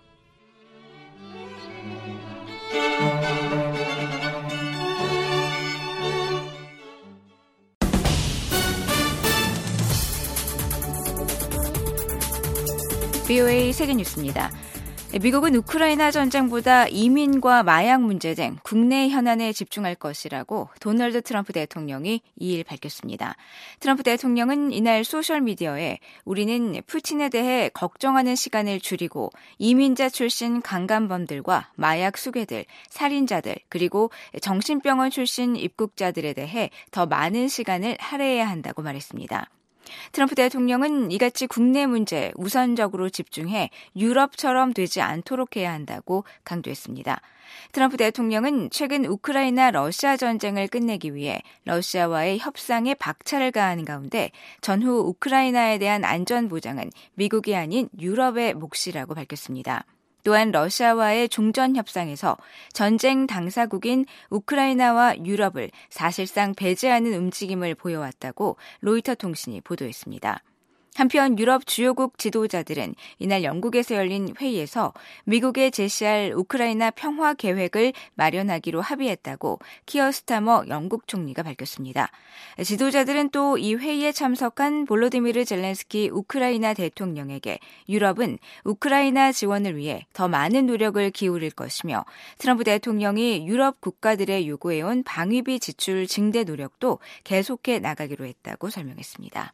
L: 비오에이 세계뉴스입니다. 미국은 우크라이나 전쟁보다 이민과 마약 문제 등 국내 현안에 집중할 것이라고 도널드 트럼프 대통령이 이 일 밝혔습니다. 트럼프 대통령은 이날 소셜미디어에 우리는 푸틴에 대해 걱정하는 시간을 줄이고 이민자 출신 강간범들과 마약 수괴들, 살인자들, 그리고 정신병원 출신 입국자들에 대해 더 많은 시간을 할애해야 한다고 말했습니다. 트럼프 대통령은 이같이 국내 문제에 우선적으로 집중해 유럽처럼 되지 않도록 해야 한다고 강조했습니다. 트럼프 대통령은 최근 우크라이나 러시아 전쟁을 끝내기 위해 러시아와의 협상에 박차를 가하는 가운데 전후 우크라이나에 대한 안전 보장은 미국이 아닌 유럽의 몫이라고 밝혔습니다. 또한 러시아와의 종전 협상에서 전쟁 당사국인 우크라이나와 유럽을 사실상 배제하는 움직임을 보여왔다고 로이터 통신이 보도했습니다. 한편 유럽 주요국 지도자들은 이날 영국에서 열린 회의에서 미국에 제시할 우크라이나 평화 계획을 마련하기로 합의했다고 키어 스타머 영국 총리가 밝혔습니다. 지도자들은 또 이 회의에 참석한 볼로디미르 젤렌스키 우크라이나 대통령에게 유럽은 우크라이나 지원을 위해 더 많은 노력을 기울일 것이며 트럼프 대통령이 유럽 국가들에 요구해온 방위비 지출 증대 노력도 계속해 나가기로 했다고 설명했습니다.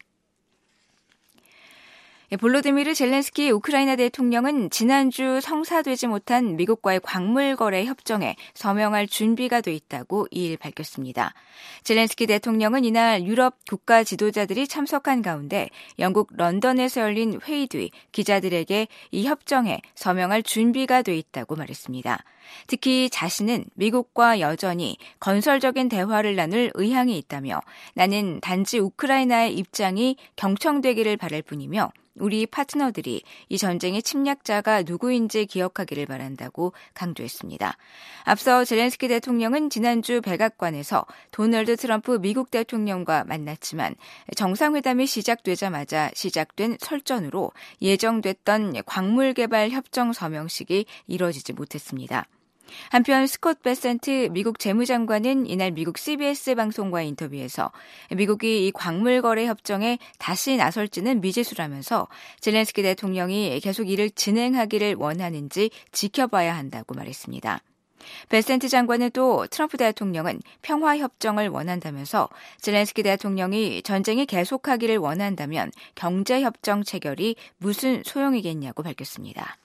L: 볼로디미르 젤렌스키 우크라이나 대통령은 지난주 성사되지 못한 미국과의 광물 거래 협정에 서명할 준비가 돼 있다고 이일 밝혔습니다. 젤렌스키 대통령은 이날 유럽 국가 지도자들이 참석한 가운데 영국 런던에서 열린 회의 뒤 기자들에게 이 협정에 서명할 준비가 돼 있다고 말했습니다. 특히 자신은 미국과 여전히 건설적인 대화를 나눌 의향이 있다며 나는 단지 우크라이나의 입장이 경청되기를 바랄 뿐이며 우리 파트너들이 이 전쟁의 침략자가 누구인지 기억하기를 바란다고 강조했습니다. 앞서 젤렌스키 대통령은 지난주 백악관에서 도널드 트럼프 미국 대통령과 만났지만 정상회담이 시작되자마자 시작된 설전으로 예정됐던 광물 개발 협정 서명식이 이뤄지지 못했습니다. 한편 스콧 베센트 미국 재무장관은 이날 미국 씨비에스 방송과의 인터뷰에서 미국이 이 광물 거래 협정에 다시 나설지는 미지수라면서 젤렌스키 대통령이 계속 이를 진행하기를 원하는지 지켜봐야 한다고 말했습니다. 베센트 장관은 또 트럼프 대통령은 평화협정을 원한다면서 젤렌스키 대통령이 전쟁이 계속하기를 원한다면 경제협정 체결이 무슨 소용이겠냐고 밝혔습니다.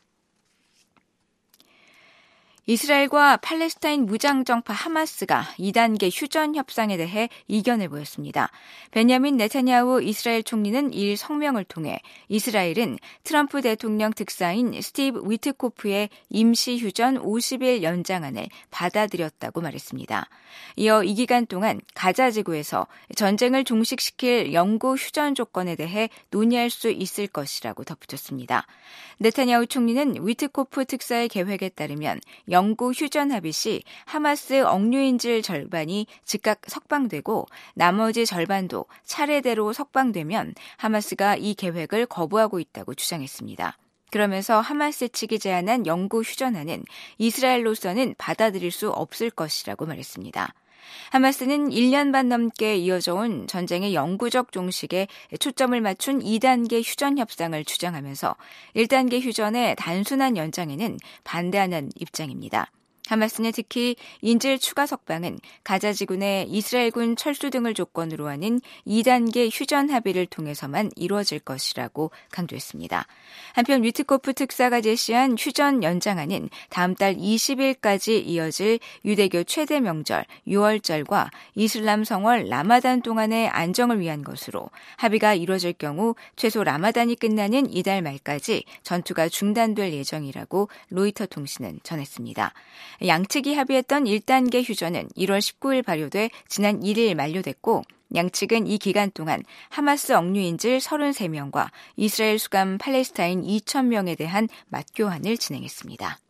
L: 이스라엘과 팔레스타인 무장정파 하마스가 이 단계 휴전 협상에 대해 이견을 보였습니다. 베냐민 네타냐후 이스라엘 총리는 이일 성명을 통해 이스라엘은 트럼프 대통령 특사인 스티브 위트코프의 임시 휴전 오십 일 연장안을 받아들였다고 말했습니다. 이어 이 기간 동안 가자 지구에서 전쟁을 종식시킬 영구 휴전 조건에 대해 논의할 수 있을 것이라고 덧붙였습니다. 네타냐후 총리는 위트코프 특사의 계획에 따르면 영구 휴전 합의 시 하마스 억류인질 절반이 즉각 석방되고 나머지 절반도 차례대로 석방되면 하마스가 이 계획을 거부하고 있다고 주장했습니다. 그러면서 하마스 측이 제안한 영구 휴전안은 이스라엘로서는 받아들일 수 없을 것이라고 말했습니다. 하마스는 일 년 반 넘게 이어져 온 전쟁의 영구적 종식에 초점을 맞춘 이 단계 휴전 협상을 주장하면서 일 단계 휴전의 단순한 연장에는 반대하는 입장입니다. 하마스는 특히 인질 추가 석방은 가자 지구 내 이스라엘군 철수 등을 조건으로 하는 이 단계 휴전 합의를 통해서만 이루어질 것이라고 강조했습니다. 한편 위트코프 특사가 제시한 휴전 연장안은 다음 달 이십 일까지 이어질 유대교 최대 명절 유월절과 이슬람 성월 라마단 동안의 안정을 위한 것으로 합의가 이루어질 경우 최소 라마단이 끝나는 이달 말까지 전투가 중단될 예정이라고 로이터 통신은 전했습니다. 양측이 합의했던 일 단계 휴전은 일월 십구일 발효돼 지난 일 일 만료됐고 양측은 이 기간 동안 하마스 억류인질 서른세 명과 이스라엘 수감 팔레스타인 이천 명에 대한 맞교환을 진행했습니다.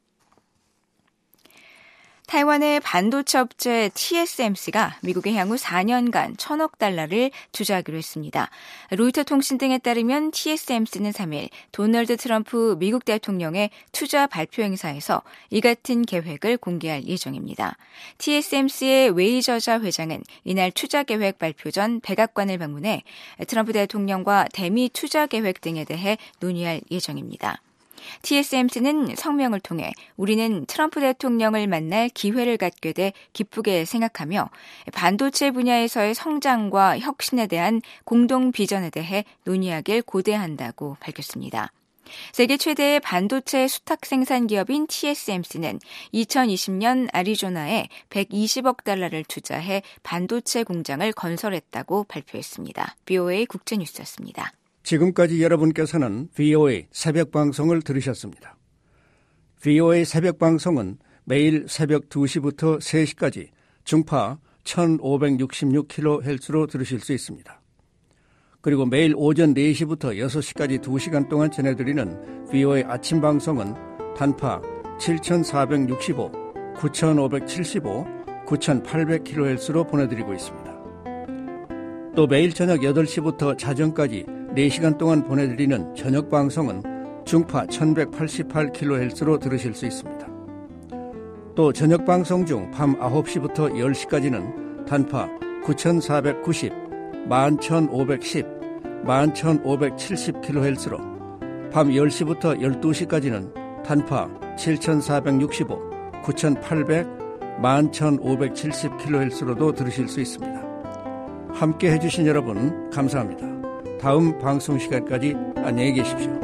L: 타이완의 반도체 업체 티에스엠씨가 미국에 향후 사 년간 천억 달러를 투자하기로 했습니다. 로이터 통신 등에 따르면 티에스엠씨는 삼일 도널드 트럼프 미국 대통령의 투자 발표 행사에서 이 같은 계획을 공개할 예정입니다. 티에스엠씨의 웨이 저자 회장은 이날 투자 계획 발표 전 백악관을 방문해 트럼프 대통령과 대미 투자 계획 등에 대해 논의할 예정입니다. 티에스엠씨는 성명을 통해 우리는 트럼프 대통령을 만날 기회를 갖게 돼 기쁘게 생각하며 반도체 분야에서의 성장과 혁신에 대한 공동 비전에 대해 논의하길 고대한다고 밝혔습니다. 세계 최대의 반도체 수탁 생산 기업인 티에스엠씨는 이천이십 년 애리조나에 백이십억 달러를 투자해 반도체 공장을 건설했다고 발표했습니다. 비오에이 국제뉴스였습니다.
B: 지금까지 여러분께서는 비오에이 새벽방송을 들으셨습니다. 비오에이 새벽방송은 매일 새벽 두 시부터 세 시까지 중파 천오백육십육 킬로헤르츠로 들으실 수 있습니다. 그리고 매일 오전 네 시부터 여섯 시까지 두 시간 동안 전해드리는 비오에이 아침방송은 단파 칠천사백육십오, 구천오백칠십오, 구천팔백 킬로헤르츠로 보내드리고 있습니다. 또 매일 저녁 여덟 시부터 자정까지 네 시간 동안 보내드리는 저녁 방송은 중파 천백팔십팔 킬로헤르츠로 들으실 수 있습니다. 또 저녁 방송 중 밤 아홉 시부터 열 시까지는 단파 구천사백구십, 만 천오백십, 만 천오백칠십 킬로헤르츠로, 밤 열 시부터 열두 시까지는 단파 칠천사백육십오, 구천팔백, 만 천오백칠십 킬로헤르츠로도 들으실 수 있습니다. 함께 해주신 여러분 감사합니다. 다음 방송 시간까지 안녕히 계십시오.